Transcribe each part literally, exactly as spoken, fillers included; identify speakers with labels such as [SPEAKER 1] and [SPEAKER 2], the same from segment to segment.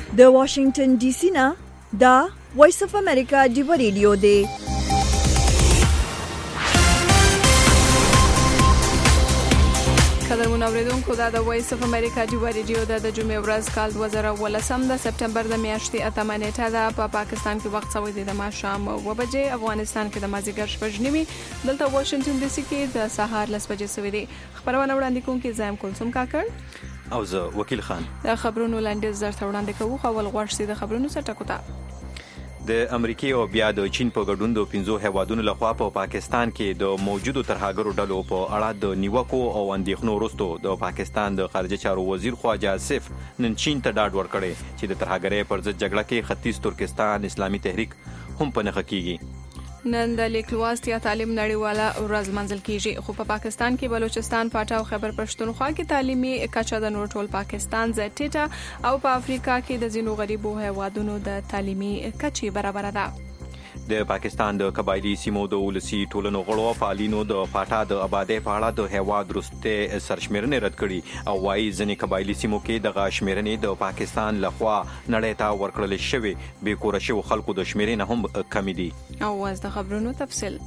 [SPEAKER 1] د واشنگټن ډي سي نه دا وایس اف امریکا ډیو ریډیو دی.
[SPEAKER 2] قدرمن اوریدونکو دا د وایس اف امریکا ډیو ریډیو د جمعې ورځ کال دوه زره ولسم د سپټمبر د میاشتې اتمه نیټه ده. په پاکستان کې وخت سوی دی د ماښام اوه بجې، افغانستان کې د مازیګر شپږ نیمې، دلته واشنگټن ډي سي کې د سهار لس بجې سوی دی. خبرونه وړاندې کوونکی زایم کلثوم کاکړ
[SPEAKER 3] او زه وکیل خان.
[SPEAKER 2] د خبرونو لاندې زر وړاندې کوو. اول غواړم چې د خبرونو سرټکو ته
[SPEAKER 3] د امریکای او بیا د چین په ګډون د پنځو هیوادونو لخوا په پاکستان کې د موجودو ترهګرو ډلو په اړه د نیوکو او اندېښنو وروسته د پاکستان د خارجه چارو وزیر خواجه آصف نن چین ته ډاډ ورکړی چې د ترهګرۍ پر ضد جګړه کې ختیځ ترکستان اسلامي تحریک هم په نښه کیږي.
[SPEAKER 2] نن د لیک لوست یا تعلیم نړیواله ورځ منځل کیږي، خو په پا پاکستان کې بلوچستان، پاټا او خیبر پښتونخوا کې تعلیمي کچه د نور ټول پاکستان ځای ټیټه او په افریقا کې د ځینو غریبو هیوادونو د تعلیمي کچې برابر ده.
[SPEAKER 3] د پاکستان د قبایلی سیمو د ولسی ټولنو غړو فعالینو د پاټا د آبادی په اړه د هیواد وروسته سرشمیرنې رد کړي او وايي ځینې قبایلی سیمو کې د غاشمیرنې د پاکستان لخوا نړۍ ته ورکړل شوی به کور شوی خلکو د شمیرنې هم کم دي.
[SPEAKER 2] او واز د خبرونو تفصیل.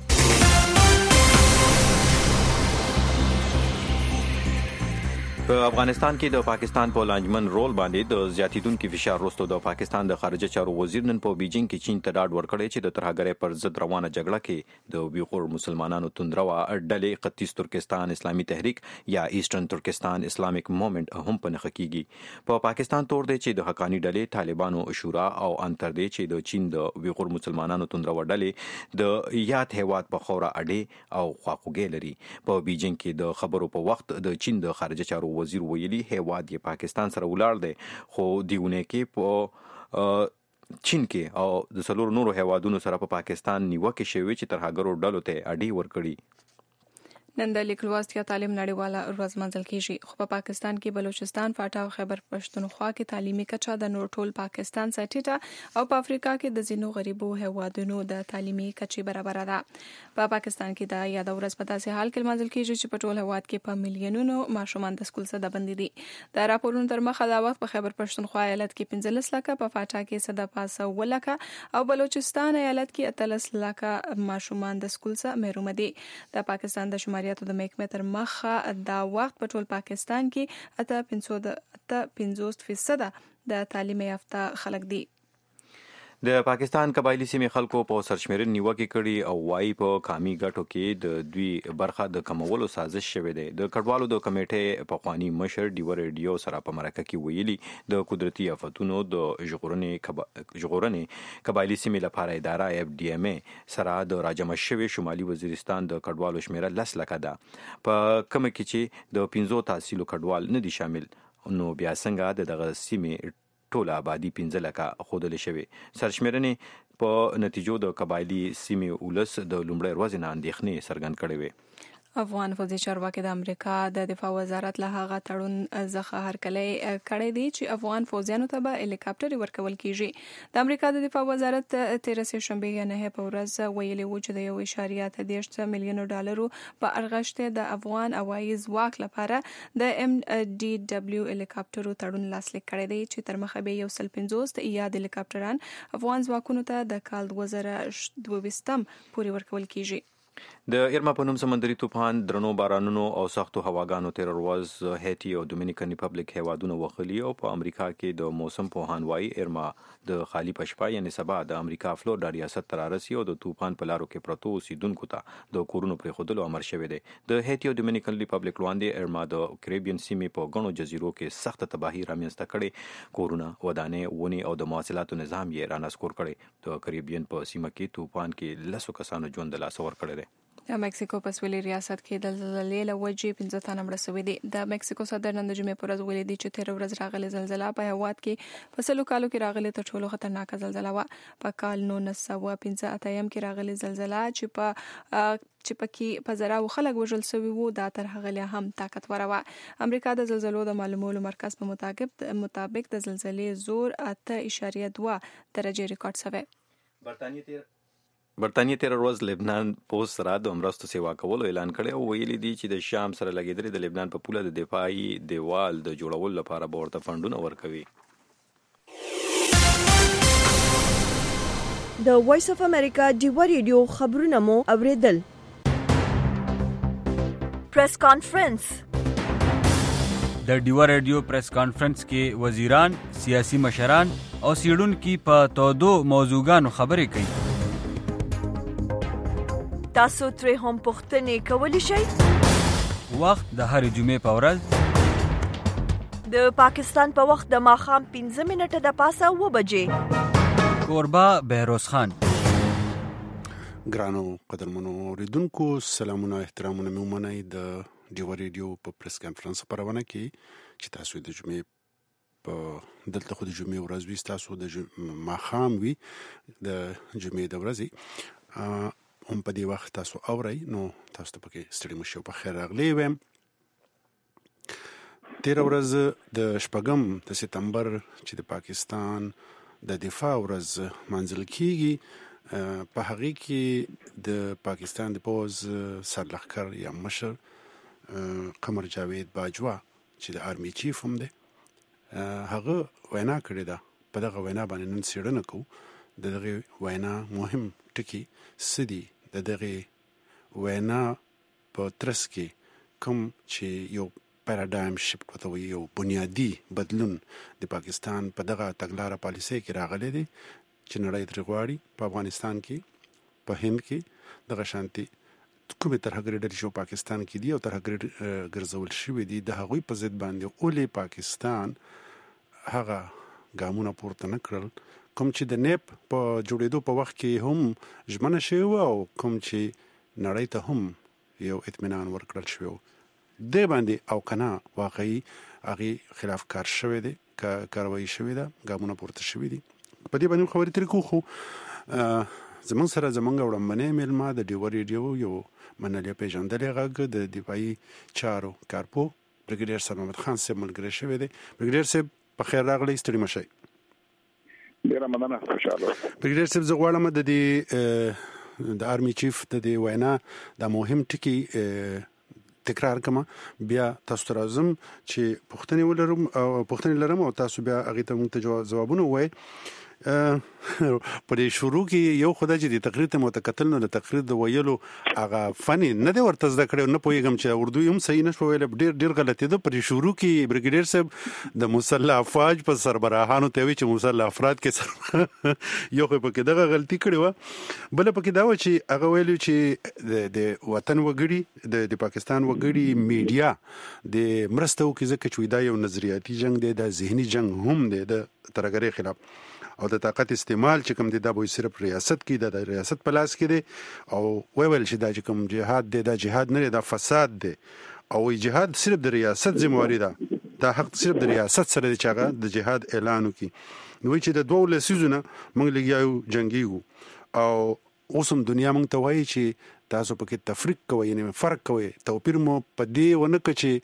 [SPEAKER 3] په افغانستان کې د پاکستان په لانجمن رول باندې د زیاتیدونکو فشار وروسته د پاکستان د خارجه چارو وزیر نن په بیجینګ کې چین ته ډاډ ورکړی چې د ترهګرۍ پر ضد روانه جګړه کې د ویغور مسلمانانو توندروا ډلې ختیځ ترکستان اسلامي تحریک یا ایسټرن ترکستان اسلامیک موومېنټ هم په نښه کیږي. په پاکستان تور دی چې د حقانی ډلې طالبانو شورا او انتر دی چې د چین د ویغور مسلمانانو توندروا ډلې د یاد هیواد په خوره اډې او خواخوږي لري. په بیجینګ کې د خبرو په وخت د چین د خارجه چارو وزیر ویلي هیواد یې پاکستان سره ولاړ دی، خو دیونه کې په چین کې او د څلور نورو هیوادونو سره په پاکستان نیوکه شوی چې ترهګرو ډلو ته اډې ورکړي.
[SPEAKER 2] نن د لیک لوست یا تعلیم نړیواله ورځ منځل کیږي، خو په پاکستان کې بلوچستان، پاټا او خیبر پښتونخوا کې تعلیمي کچه د نور ټول پاکستان څخه ټیټه او په افریقا کې د ځینو غریبو هیوادونو د تعلیمي کچې برابر ده. په پاکستان کې د یاد ورځ په داسې حال کې منځل کیږي چې په ټول هیواد کې په میلیونونو ماشومان د سکول څخه بندي دي. د راپورونو تر مخه دا وخت په خیبر پښتونخوا ایالت کې پنځلس لکه، په پاټا کې صد پاسه اووه لکه او بلوچستان ایالت کې اتلس لکه ماشومان د سکول څخه محروم دي. د پاکستان د شماریاتو د محکمې تر مخه دا وخت په ټول پاکستان کې اته پنځوس فیصد د تعلیم یافته خلک دي.
[SPEAKER 3] د پاکستان قبایلی سیمې خلکو په سرشمیرنې نیوکه کړي او وايي په قامي ګټو کې د دوی برخه د کمولو سازش شوی دی. د کډوالو د کمیټې پخوانی مشر ډیو ریډیو سره په مرکه کې ویلي د قدرتي آفتونو د ژغورنې ژغورنې قبایلی سیمې لپاره اداره اف ډي ام ای سره د راجمع شوی شمالي وزیرستان د کډوالو شمیره لس لکه ده، په کوم کې چې د پنځو تحصیلو کډوال نه دي شامل، نو بیا څنګه د دغه سیمې ټول آبادی پنځه لکه خودل شوی. سرشمیرنې په نتیجو د قبایلی سیمې ولس د لومړۍ ورځې نه اندېښنې څرګند کړې وي.
[SPEAKER 2] افغان فوجي چارواکي د امریکا د دفاع وزارت له هغه تړون څخه هرکلی کړی دی چې افغان فوجیانو ته به هلیکاپټر ورکول کیږي. د امریکا د دفاع وزارت تیر شنبه یا نه په ورځ ویلي و چې د یو اعشاریه اته دېرش میلیونو ډالرو په ارغشته د افغان هوایي ځواک لپاره د ام ډي دبليو هلیکاپټرو تړون لاسلیک کړی دی چې تر مخه به یو سل پنځوس یاد هلیکاپټران افغان ځواکونو ته د کال دوه زره دوه ویشتم پورې ورکول کیږي.
[SPEAKER 3] د ایرما په نوم سمندري طوفان درنو بارانونو او سختو هواګانو تیر ورځ هیټي او دومینیکن ریپبلیک هیوادونه وخلی او په امریکا کې د موسم پوهان وايي ایرما د خالی پشپا یعنی سبا د امریکا فلوریډا ریاست ته رارسي او د طوفان په لارو کې پروتو اوسیدونکو ته د کورونو پرې خودلو امر شوی دی. د هیټي او دومینیکن ریپبلیک لاندې ایرما د کریبین سیمې په غنو جزیرو کې سخت تباہي رامنځته کړي، کورونه، ودانې، ونی او د مواصلاتو نظام یې رانسکور کړي. د کریبین په سیمه کې طوفان کې لسو کسانو ژوند له لاسه ورکړی دی.
[SPEAKER 2] د مکسیکو په سویلي ریاست کې د زلزلې له وجې پنځه تنه مړه شوي دي. د مکسیکو صدر نن د جمعې په ورځ ویلي دی چې تیر ورځ راغلې زلزله په هیواد کې په سلو کالو کې راغلې تر ټولو خطرناکه زلزله وه. په کال نولس سوه پنځه اتیا کې راغلې زلزله چې په چې پکې په زراو خلک وژل شوي وو دا تر هغه لا هم طاقتوره وه. امریکا د زلزلو د معلومولو مرکز په مطابق مطابق د زلزلې زور اته اعشاریه دوه درجه ریکارډ شوی.
[SPEAKER 3] برتانیې تیر برتانیې تیر ورځ لبنان پوسټ سره د مرستو سیوا کولو اعلان کړی او ویلي دی چې د شام سره لګیدلې د لبنان په پوله د دفاعي دیوال د جوړولو لپاره به ورته فنډونه ورکوي.
[SPEAKER 1] د وایس اف امریکا ډیوا ریډیو خبرونه مو اوریدل. پریس کانفرنس.
[SPEAKER 4] د ډیوا ریډیو پریس کانفرنس کې وزیران، سیاسي مشران او سیډونکو په تودو موضوعګانو خبرې کوي.
[SPEAKER 1] تاسو ترې هم پوښتنې کولی شئ.
[SPEAKER 4] وخت د هر جمعې په ورځ
[SPEAKER 1] د پاکستان په وخت د ماښام پنځه منټه د پاسه اوه بجې.
[SPEAKER 4] کوربه بهروز خان.
[SPEAKER 5] ګرانو قدرمنو اوریدونکو، سلامونه احترامونه مې ومنئ. د ډیوا ریډیو په پریس کانفرنس خبرونه کې چې تاسو د جمعې په دلته خو د جمعې ورځ وي، تاسو د ماښام وي د جمعې د ورځې هم په دې وخت تاسو اورئ، نو تاسو ته پکې ستړي مشئ. په خیر راغلی ویم. تیره ورځ د شپږم د سپتمبر چې د پاکستان د دفاع ورځ منځل کیږي، په هغه کې د پاکستان د پوز سرلښکر یا مشر قمر جاوید باجوا چې د آرمي چیف هم دی، هغه وینا کړې ده. په دغه وینا باندې نن څېړنه کوو. د دغه وینا مهم ټکي څه دي، د دغه وینا په ترڅ کې کوم چې یو پاراډایم شفت وته وي، یو بنیادی بدلون د پاکستان په دغه تګلاره پالیسۍ کې راغلی دی چې نړۍ ترې غواړي. په افغانستان کې، په هند کې دغه شانتي کومې ترهګرې ډلې چې پاکستان کې دي او ترهګرې ګرځول شوي دي، د هغوی په ضد باندې اولې پاکستان هغه ګامونه پورته نه کړل کوم چې د نیپ په جوړېدو په وخت کې هم ژمنه شوې وه او کوم چې نړۍ ته هم یو اطمینان ورکړل شوی و. دې باندې او کنه واقعي هغې خلاف کار شوی دی، کاروایي شوې ده، ګامونه پورته شوي دي. په دې باندې خبرې ترې کوو. خو زموږ سره زموږ وړاندې میلمه د ډیوا ریډیو یو منلې پېژندلې غږ د دفاعي چارو کارپو برګیډیر صاحب محمد خان صاحب ملګری شوی دی. برګیډیر صاحب په خیر راغلی، ستړي مه شئ.
[SPEAKER 6] ډېره مننه، خوشحاله.
[SPEAKER 5] برګیډیر صاحب، زه غواړم د دې د آرمي چیف د دې وینا د مهم ټکي تکرار کما، بیا تاسو ته راځم چې پوښتنې ولرم او پوښتنې لرم او تاسو بیا هغې ته موږ ته ځوابونه ووایئ. په دې شروع کې یو خدای چې د تقریر ته متکتل نو د تقریر د ویلو هغه فني نه دی ورته زده کړی، نه پوهېږم چې اردو هم صحیح نه شو ویلی، ډېر ډېر غلطي ده. په دې شروع کې برګیډیر صاحب د مسلح افواج په سربراهانو ته وی چې مسلح افراد کې یو خو پکې دغه غلطي کړې وه، بله پکې دا وه چې هغه ویلي چې د وطن وګړي د پاکستان وګړي میډیا د مرسته وکړي، ځکه چې دا یو نظریاتي جنگ دی، دا ذهني جنگ هم دی د ترهګرۍ خلاف، او د طاقت استعمال چې کوم دی دا به صرف ریاست کې د ریاست په لاس کې دی، او ویل چې دا چې کوم جهاد دی دا جهاد نه دی، دا فساد دی، او جهاد صرف د ریاست ذمہواری ده، دا حق صرف د ریاست سره دی چې هغه د جهاد اعلان وکړي. نو چې د دوه لسیزونه موږ لګیاو جنگیږو، او اوس هم دنیا موږ ته وایي چې تاسو پکې تفریق کوئ، یعنی فرق کوئ، توپیر مو په دې ونه کړ چې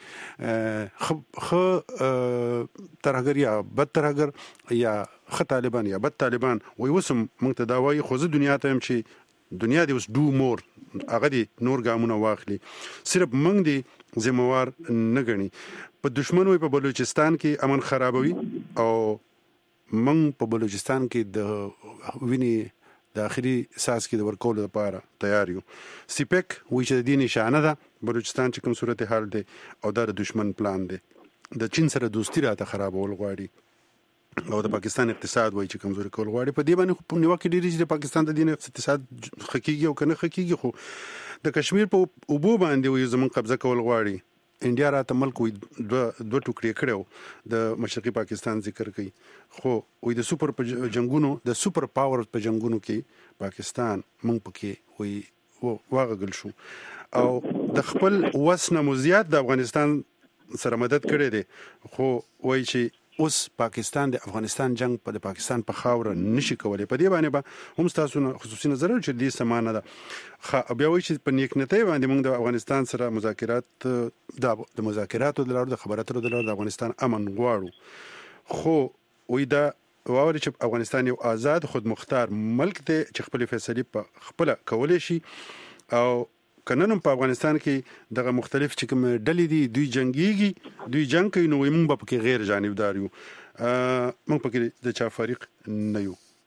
[SPEAKER 5] ښه ترهګر یا بد ترهګر یا ښه طالبان یا بد طالبان وایي. اوس هم موږ ته دا وایي، خو زه دنیا ته یم چې دنیا دې اوس ډو مور، هغه دې نور ګامونه واخلي، صرف موږ دې ذمہوار نه ګڼي. په دشمن وي په بلوچستان کې امن خرابوي، او موږ په بلوچستان کې د ویني د اخري ساس کې د ورکولو لپاره تیار یو. سیپک وایي چې د دې نشانه ده بلوچستان چې کوم صورت حال دی، او دا د دشمن پلان دی، د چین سره دوستي راته خرابول غواړي، او د پاکستان اقتصاد وایي چې کمزوري کول غواړي. په دې باندې په نیوکه ډېرې چې د پاکستان د دین اقتصاد ښه کېږي او که نه ښه کېږي، خو د کشمیر په اوبو باندې وایي زموږ قبضه کول غواړي. انډیا راته ملک وي دوه دوه ټوکړې کړی و، د مشرقي پاکستان ذکر کوي، خو وایي د سوپر په جنګونو د سوپر پاور په جنګونو کې پاکستان موږ پکې وایي واغږل شو، او د خپل وس نه مو زیات د افغانستان سره مدد کړی دی، خو وایي چې اوس پاکستان د افغانستان جنگ په د پاکستان په خاوره نشي کولی. په دې باندې به هم تاسو خصوصي نظر چې دې سمانه ده. بیا وایي چې په نیکنتۍ باندې موږ د افغانستان سره مذاکرات د مذاکراتو د لارو د خبرو اترو د لارو د افغانستان امن غواړو، خو وایي دا واوري چې افغانستان یو آزاد خود مختار ملک دی چې خپل فیصلې په خپل کولی شي، او کنن په افغانستان کې دغه مختلف چې کوم ډلې دي دوی جنگيږي، دوی جنگ کوي، نو موږ په کې غیر جانبدار یو، موږ په کې د چا فریق نه یو.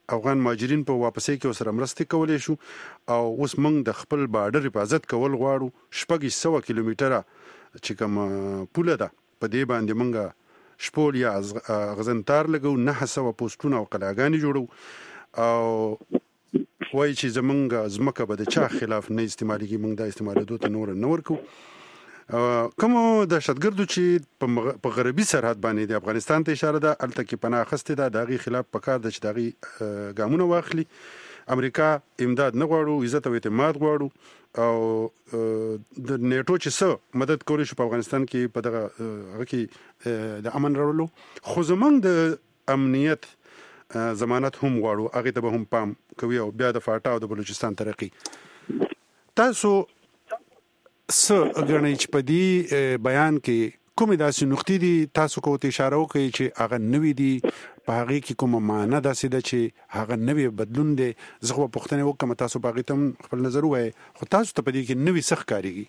[SPEAKER 5] افغان مهاجرین په واپسې کې سره مرسته کولې شو او اوس موږ د خپل بارډر حفاظت کول غواړو. شپږ سوه کیلومتره چې کوم پوله ده په دې باندې موږ شپول یا غزنتار لګو، نه سوه پوسټونه او قلاګانې جوړو او وایي چې زمونږ ځمکه به د چا خلاف نه استعمالېږي، موږ دا استعمالېدو ته نور نه ورکو. کوم دهشتګردو چې په غربي سرحد باندې د افغانستان ته اشاره ده هلته کې پناه اخیستې ده، د هغې خلاف پکار ده چې د هغې ګامونه واخلي. امریکا امداد نه غواړو، عزت او اعتماد غواړو او د نیټو چې څه مدد کولی شو په افغانستان کې په دغه هغه کې د امن راوړلو، خو زموږ د امنیت ضمانت هم غواړو، هغې ته به هم پام کوي او بیا د فاټا او د بلوچستان ترقي. تاسو څه ګڼئ چې په دې بیان کې کومې داسې نقطې دي تاسو کو ته اشاره وکړئ چې هغه نوي دي، په هغې کې کومه معنا داسې ده چې هغه نوی بدلون دی؟ زه خو به پوښتنې وکړم، تاسو په هغې ته هم خپل نظر ووایئ، خو تاسو ته په دې کې نوي څه ښکارېږي؟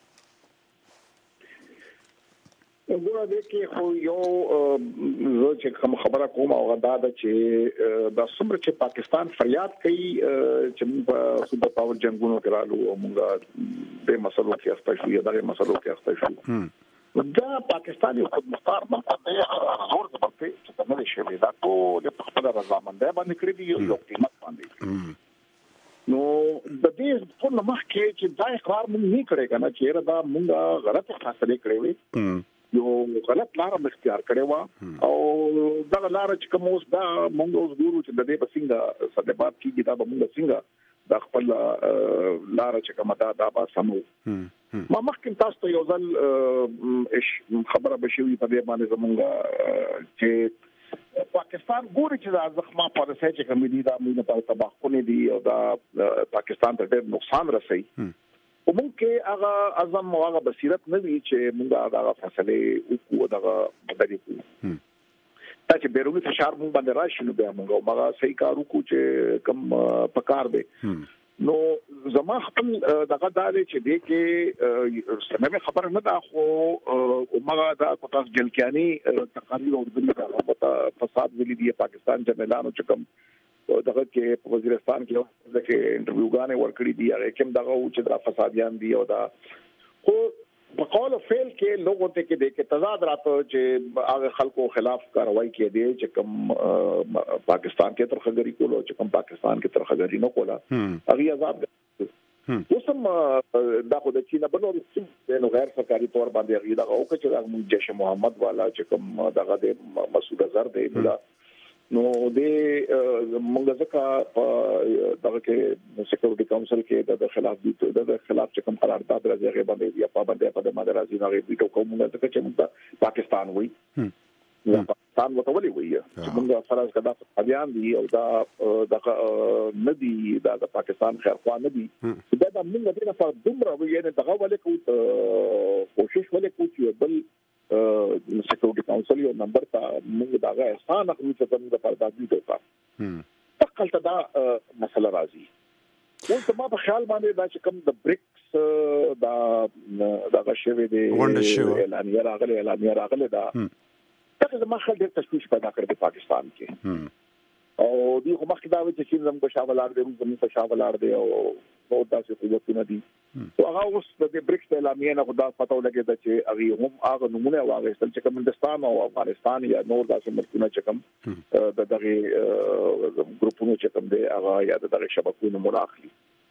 [SPEAKER 6] ګوره دې کې خو یو زه چې کوم خبره کوم هغه دا ده چې دا څومره چې پاکستان فریاد کوي چې موږ په سوپر پاور جنګونو کې رالو او موږ دې مسلو کې اخته شو یا دغه مسلو کې اخته شو، دا پاکستان یو خود مختار ملت دی، زور زبرته چې نه شي دا ټول په خپل رضامندۍ باندې کړی دی یو قیمت باندې. نو د دې ټول مخکې چې دا اقرار مونږ نه کړی کنه چې دا مونږه غلط فیصله کړې وي، یو غلط لار اختیار کړې و او دا لار چې کوم اوس دا مونږ اوس ګورو چې د دې په څنګه صدبات کیږي، دا به مونږ څنګه د خپل لار چې کوم دا دا به سمو. ما مخکې تاسو ته یو ځل خبره بشوي په دې باندې زمونږ چې پاکستان ګوري چې دا زخمه پالیسي چې کوم دي دا موږ په تباہونه دي او دا پاکستان ته ډېر نقصان رسي، او موږ کې هغه عزم او هغه بصیرت نه وي چې موږ هغه فیصله وکړو دغه بدلی کړو. دا چې بیرونی فشار موږ باندې راشي نو بیا موږ هغه صحیح کار وکړو چې کم پکار دی. نو زما خپل دغه دا دی چې دې کې سمه خبر نه دا خو عمره دا کوتاس جلکیانی تقاریر او د فساد ویلي دی پاکستان جنرالانو چې کوم دغه کې په وزیرستان کې دغه انټرویوګانې ورکړي دي هغه کوم دغه چې دا فسادیان دي او دا خو په قول او فعل کې لوګو ته کې د کې تضاد راته چې هغه خلکو خلاف کاروایی کې دي چې کوم پاکستان کې ترخګری کولو چې کوم پاکستان کې ترخګری نه کولا هغه عذاب اوسم دا خو د چین بنو د غیر سرکاري تور باندې هغه دا او چې د جيش محمد والا چې کوم دغه د مسعود اظهر دی نو د موږ ځکه په دغه کې سکیورټي کونسل کې د خلاف دي د خلاف چې کوم قرارداد راځي هغه باندې یا په باندې په ماده راځي هغه ویټو کوم موږ ځکه چې موږ پاکستان وي یا پاکستان وتولي وي چې موږ فرض کړه بیان دي او دا دغه ندي دا د پاکستان خیرخوا ندي دا د موږ د په دومره وي نه دغه ولې کو کوشش ولې کو چې بل سکیورټي کونسل یو نمبر ته موږ دا احسان اخلو چې کوم د پردازي دوکا تقل ته دا مسله راځي اوس ما په خیال باندې دا چې کوم د بریکس دا دا غشوي دي اعلان راغلي اعلان راغلي دا دا ما خل ډېر تشویش پیدا کړی په پاکستان کې او دی خو مخکې دا و چې چین زموږ په شاولار دی زموږ په شاولار دی او نو داسې قوتونه دي او هغه اوس د بریکس اعلامیه نه خدا پته ولګي چې هغه هم هغه نمونه واغستل چې کوم هندستان او افغانستان یا نور داسې ملکونه چې کوم د دغه ګروپونو چې کوم دی هغه یا د دغه شبکو نمونه اخلي.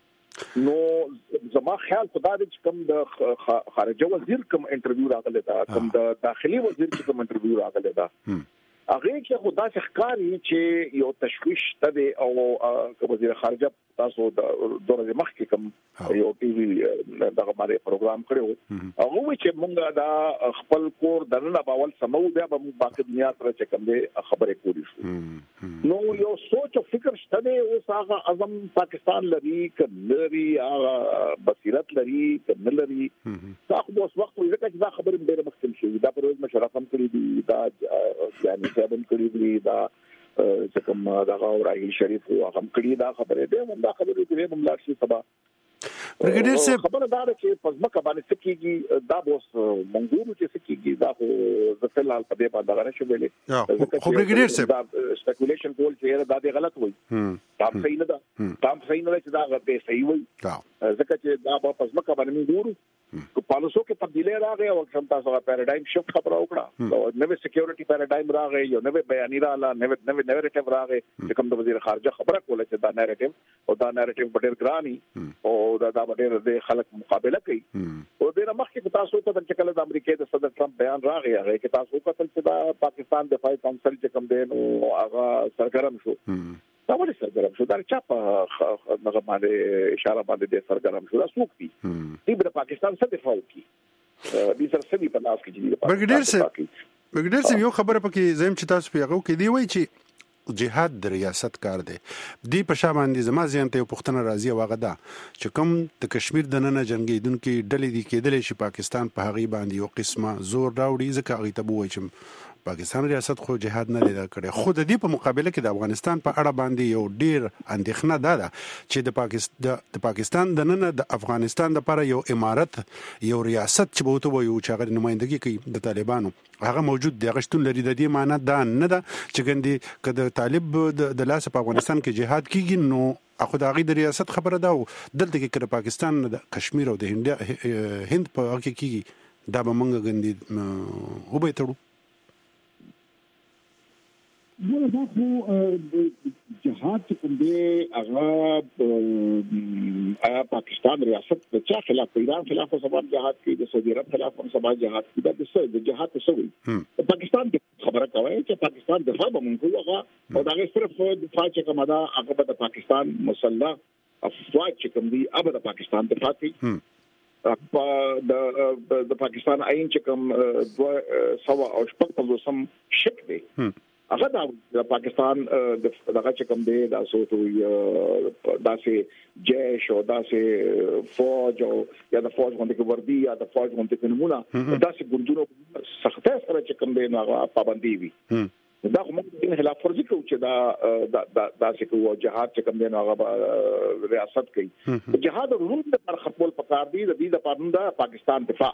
[SPEAKER 6] نو زما خیال په دا چې کوم د خارجه وزیر کوم انټرویو راغلی دا کوم د داخلي وزیر چې کوم انټرویو راغلی دا هغه کې خدا څخه ښکاري چې یو تشویش ته او وزیر خارجه تاسو د دورې مخکې کوم یو ټي وي دغه باندې پروګرام کړو هغه وی چې مونږ دا خپل کور دنه باول سمو بیا به موږ باقي دنیا سره چې کوم دې خبرې کولی شو. نو یو سوچ او فکر شته او هغه اعظم پاکستان لري کلري هغه بصیرت لري کلري دا خو اوس وخت وي چې دا خبرې ډېر مخکې شي دا پروژه مشرف هم کړی دي دا یعنی سبن کړی دي دا چې کوم دا راهیل شریف او هغه کړي دا خبره ده دا خبره دې هم لا شي سبا برګډیر صاحب خبره دا چې پزما باندې سکیږي دا بوس منګورو چې سکیږي دا خو فلحال په دې باندې غره شویلې
[SPEAKER 5] خو بریګیډیر صاحب
[SPEAKER 6] سپیکولیشن کول چې دا د غلط وي دا صحیح نه ده دا صحیح نه ده چې دا غلط صحیح وي ځکه چې دا په پزماکه باندې ګورو کو پالیسو کې تبدیلی راغی او څنګه تاسو غا پیراډایم شفت خبره وکړه نو نوې سکیورټي پیراډایم راغی یو نوې بیانې رااله نوې نوې نریټیو راغی چې کوم د وزیر خارجه خبره کوله چې دا نریټیو او دا نریټیو ډېر ګراني او دا دا ډېر د خلک مقابله کوي او د مخکې تاسو ته چې کله د امریکای د صدر ټرمپ بیان راغی هغه کې تاسو کتل چې دا پاکستان دفاعي کونسل چې کوم دی نو هغه سرګرم شو دا ولې سرګرم شو دا چا په هغه باندې اشاره باندې د سرګرم شو دا څوک دي دی د پاکستان څخه دفاع کوي د سر سړي په لاس کې دي
[SPEAKER 5] برګډیر سه برګډیر سه یو خبره پکې زم چې تاسو پیغو کې دی وای چې جهاد د ریاست کار دی دی په شا باندې زما ځین ته پښتنه راضي واغه دا چې کوم د کشمیر د نن جنگیدونکو ډلې دي کېدل چې پاکستان په هغه باندې یو قسمه زور راوړي ځکه هغه ته وای چې پاکستان ریاست خو جهاد نه لیدا کړي خو د دې په مقابله کې د افغانستان په اړه باندې یو ډیر اندېښنه ده ده چې د پاکستان د پاکستان د نن د افغانستان لپاره یو امارت یو ریاست چې بوته وایو چې هغه نمائندګي کوي د طالبانو هغه موجود دی غشتون لري د دې معنی دا نه ده چې ګندي کله طالب د لاس په افغانستان کې جهاد کیږي نو اخو د هغه د ریاست خبره ده دلته کې کړه پاکستان د کشمیر او د هند په هغه کې دا به مونږ ګندي وبې تړو
[SPEAKER 6] نو دا خو جهاد کوم دی هغه آیا پاکستان ریاست د چا خلاف ایران خلاف سبب جهاد کوي د سعودي عرب خلاف سبب جهاد کوي د څه د جهاد څه وي پاکستان خبره کوي چې پاکستان دفاع به مونږ کوو او دا صرف دفاع چې کومه ده هغه د پاکستان مسلح افواج چې کوم دي هغه د پاکستان دفاع کوي په د پاکستان عین چې کوم دوه سوا او شپږ په سم شک دی هغه د پاکستان دغه چې کوم دی د اسوتو داسې جيش او داسې فوج او یا د فوج باندې وردی یا د فوج باندې نمونه داسې ګوندونو سخته سره چې کوم دی هغه پابندي وي دا موږ د خلاف ورزي کوو چې دا داسې کوو جهاد چې کوم دی هغه ریاست کوي جهاد روم د خپل پکار دی د دې لپاره د پاکستان دفاع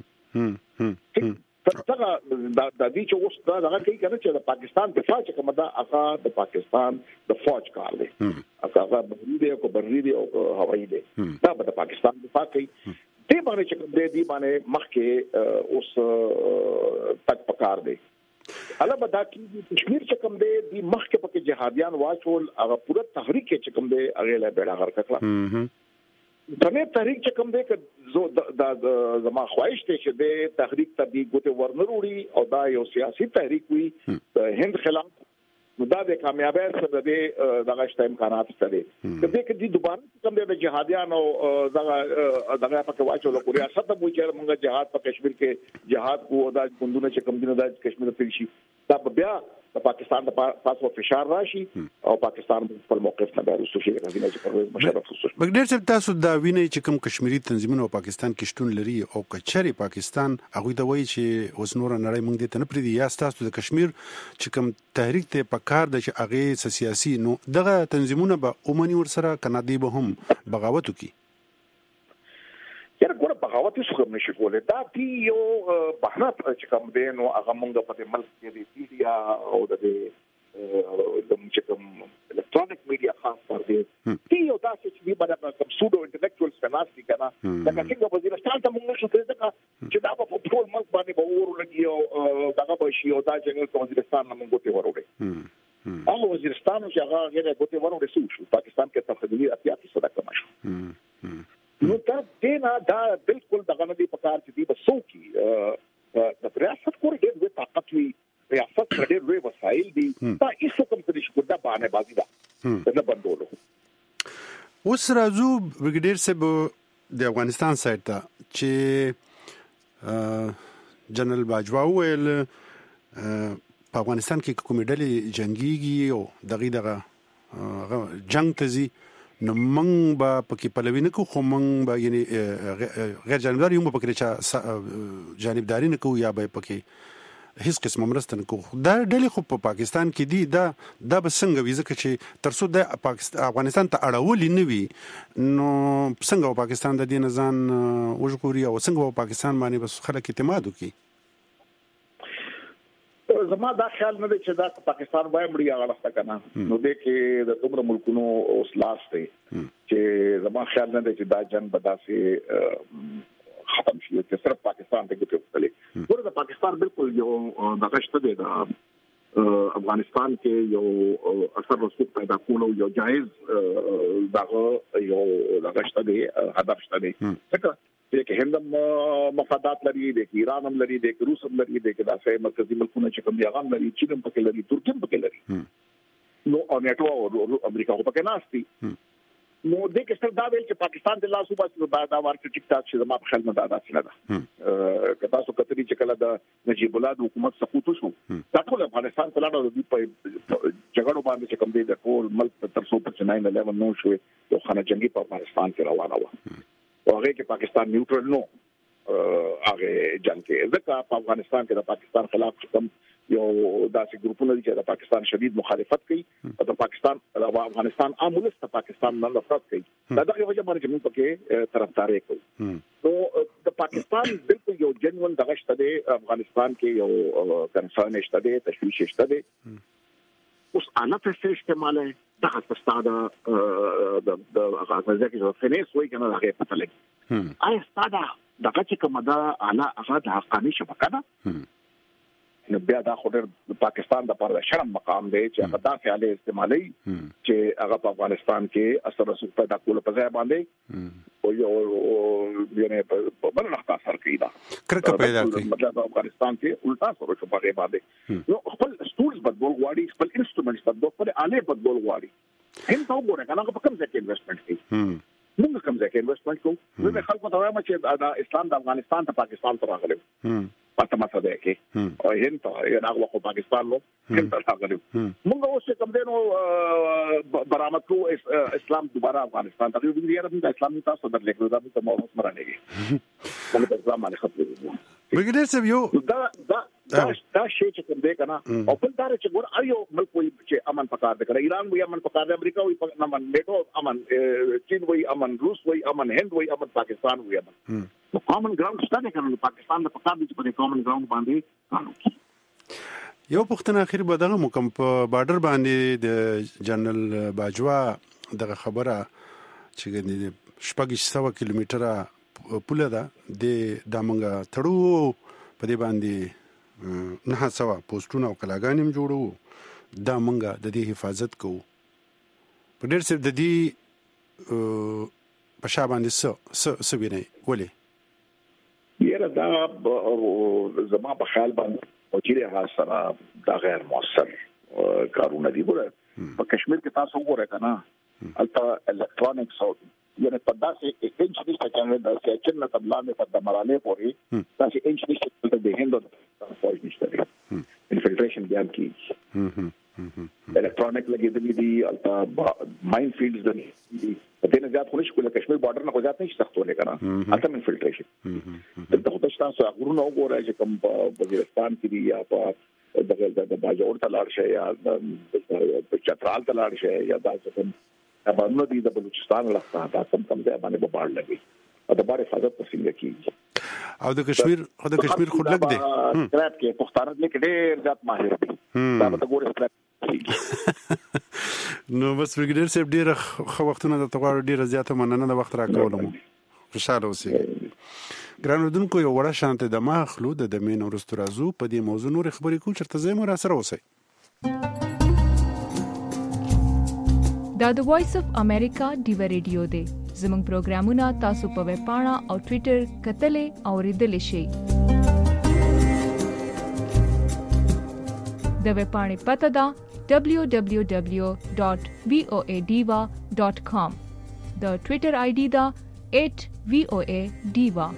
[SPEAKER 6] څنګه د دې چې اوس دا هغه کوي کنه چې د پاکستان دفاع چې کومه ده هغه د پاکستان د فوج کار دی هغه بحري دی او بري دی او هوایي دی دا د پاکستان دفاع کوي دې باندې چې کوم دی باندې مخکې اوس تک پکار دی علاوه دا چې کشمیر چې کوم دی د مخکې پکې جهاديان واچول هغه پوره تحریک چې کوم دی هغه له بیړه غر کړه تمه تحریک چې کوم دی چې زه د زما خواهش ته چې د تحریک ته دی ګوته ورنروړي او دا یو سیاسي تحریک وي د هند خلاف نو دا د کامیابی سره د دغه شته امکانات شته کله چې دوباره کوم د جهاديان او دغه دغه په واچو د ریاست په چې موږ جهاد په کشمیر کې جهاد کو دا ګوندونه چې کوم دي د کشمیر په شي دا بیا د پاکستان د پاسو فشار راشي او پاکستان په موقف نه درسو شي غوښنه چې پرويز مشرف وسو
[SPEAKER 5] بګډیر چې تاسو دا وینئ چې کوم کشمیری تنظیمونه په پاکستان کې شتون لري او کچري پاکستان هغه د وایي چې اوس نور نړۍ موږ دې ته نه پریدي یا تاسو د کشمیر چې کوم تحریک ته پکار د چې هغه سیاسي نو دغه تنظیمونه به اومني ور سره کنادي به هم بغاوت وکي
[SPEAKER 6] یاره ګوره بغاوت هیڅ کوم نشي کولای دا دی یو بهانه چې کوم دی نو هغه مونږ په ملک کې دی میډیا او د د چې کوم الکترونیک میډیا خاص پر دی دی یو داسې چې دی باندې کوم سودو انټلیکچوال فناس کی کنه دا څنګه وزیرستان ته مونږ شو ځکه چې دا په ټول ملک باندې به ورولګي او دغه به شي او دا چې وزیرستان نه مونږ ته وروړي او وزیرستان چې هغه غیر ګوتې ورولې شو پاکستان کې تفصیلی اتیا فیصد کم شو نو دا دینا دا بالکل دغه نه دی پکار چې دی بسو کی د ریاست کور ډېر وی طاقت وی ریاست ډېر وی وسایل دي دا هیڅ کوم څه نشي کولای باندې بازی دا نه بندولو
[SPEAKER 5] اوس راځو برګډیر صاحب د افغانستان سایت ته چې جنرال باجوا ویل په افغانستان کې کومې ډلې جنگيږي او دغه دغه جنگ تزي نو موږ به پکې پلوي نه کوو خو موږ به یعنی غیر جانبدار یو په کې چې جانبداري نه کوو یا به پکې هیڅ قسم مرسته نه کوو دا ډلې خو په پاکستان کې دي دا دا به څنګه وي ځکه چې ترڅو د پاکستان افغانستان ته اړولې نه وي نو څنګه پاکستان د دې نزان وژغوري او څنګه پاکستان باندې بس خلک اعتماد وکړي
[SPEAKER 6] زما دا خیال نه دی چې دا پاکستان وای مړی هغه لسته کنه نو دې کې د دومره ملکونو اوس لاس دی چې زما خیال نه دی چې دا جنگ به داسې ختم شي چې صرف پاکستان ته کې وکړي ورته پاکستان بالکل یو دغه شته دی دا افغانستان کې یو اثر رسوخ پیدا کولو یو جایز دغه یو دغه شته دی هدف شته دی څنګه چې هند مفادات لري د ایران هم لري د روس هم لري د داسې مرکزی ملکونه چې کوم دی هغه لري چین هم پکې لري ترکیه هم پکې لري نو او نیټو او امریکا هم پکې ناشتي نو د کې ستر دا ویل چې پاکستان د لاسو باسي دا دا ورته ټیک ټاک چې ما په خیال نه دا داسې نه ده کدا سو کتري چې کله د نجیب الله د حکومت سقوط وشو دا ټول افغانستان ته لاړو د په جګړو باندې چې کوم دی د ټول ملک تر څو په ناین الیون نو شو یو خانه جنگي په افغانستان کې روانه و او هغه کې پاکستان نیوټرل نو هغه جنگ کې ځکه په افغانستان کې د پاکستان خلاف کوم یو داسې ګروپونه دي چې د پاکستان شدید مخالفت کوي او د پاکستان او افغانستان عامل ست پاکستان نه نفرت کوي دا دغه وجه باندې موږ پکې طرفداري کوو نو د پاکستان بالکل یو جنون دغه شته دی افغانستان کې یو کنسرن شته دی تشویش شته دی اوس انا په استعماله دغه استاده د د هغه ځکه چې فینیس وایي کنه هغه پته لګي آیا استاده دغه چې کومه دا اعلی هغه د حقاني شبکه ده نو بیا دا خو د پاکستان د پر شرم مقام دی چې هغه داسې اله استعمالي چې هغه په افغانستان کې اثر رسوخ پیدا کول په ځای باندې او یو یعنی په بل نه اثر کوي دا
[SPEAKER 5] کرکه پیدا کوي
[SPEAKER 6] مطلب افغانستان کې الټا سره شو په باندې نو خپل ټولز بدلول غواړي خپل انسټرومنټس بدلول خپل اله بدلول غواړي هم تا وګوره کنه په کوم ځای کې انویسټمنټ کوي موږ کوم ځای کې انویسټمنټ کوو زه خلکو ته وایم چې د اسلام د افغانستان ته پاکستان ته راغلی پته ماته ده کې او هند ته یو هغه خو پاکستان نو هند ته راغلی موږ اوس کوم دینو برآمد کو اسلام دوباره افغانستان ته ویل د اسلامي تاسو د لیکلو د ته مو اوس مرانه موږ د اسلام باندې خبرې
[SPEAKER 5] وګورئ چې یو
[SPEAKER 6] دا دا دا دا شی چې کوم دی کنه او بل دا چې ګور اړیو ملک وي چې امن پکار دی کنه ایران وي امن پکار دی امریکا وي امن نیټو امن چین وي امن روس وي امن هند وي امن پاکستان وي امن نو کامن ګراوند شته کنه پاکستان د پکار دی چې په کامن ګراوند باندې
[SPEAKER 5] یو پختنه اخر به دغه مکم په بارډر باندې د جنرال باجوا دغه خبره چې ګنې شپږ سوه کیلومتره پوله ده د دامنګ تړو په دې باندې نه سوا پوسټونه او کلاګانې جوړو دا منګه د دې حفاظت کوو په ډېر څه د دې په شا باندې څه څه څه ویني ولې
[SPEAKER 6] یره دا زما په خیال باندې او چې هغه سره دا غیر موثر کارونه دي ګوره په کشمیر کې تاسو وګورئ کنه البته الکترونیکس او یعنی په داسې انچ نشته چې دا چې نه تبلانه په دمرانه پوري داسې انچ نشته د هند او فوج نشته انفلټریشن بیان کیږي الکترونیک لګیدلی دي البته ماین فیلډز دي په دې نه زیات خو نشي کولای کشمیر بارډر نه خو زیات نشي سختونه کنه البته انفلټریشن دغه د تاسو غرونه وګورئ چې کوم په وزیرستان کې دي یا په دغه د باجوړ ته لاړ شي یا د چترال ته لاړ شي یا داسې باندې دي د بلوچستان لخوا دا کم کم ځای باندې په بار لګي او د بار حفاظت په څنګه کیږي
[SPEAKER 5] او د کشمیر خو د کشمیر خو لګ دی
[SPEAKER 6] سکراب کې پښتانه دې ډېر ځات ماهر دي دا به ګورې سکراب
[SPEAKER 5] نو بس وګړي سپ ډېر خو وختونه د تغوار ډېر زیاته مننه د وخت راکولم خوشاله اوسئ ګرانو دونکو یو وړه شانته د ماخلو د دمین ورستو رازو په دې موضوع نور خبرې کوم چرته زموږ را سره اوسئ
[SPEAKER 7] دا د وایس اف امریکا ډیو ریډیو دی زموږ پروګرامونه تاسو په ویب پاڼه او ټوئیټر کتلې او ریډلې شئ د ویب پاڼې پته ده دبليو دبليو دبليو ډاټ وی او ای ډیوا ډاټ کام د ټوئیټر آی ډي ده ایٹ وی او ای ډیوا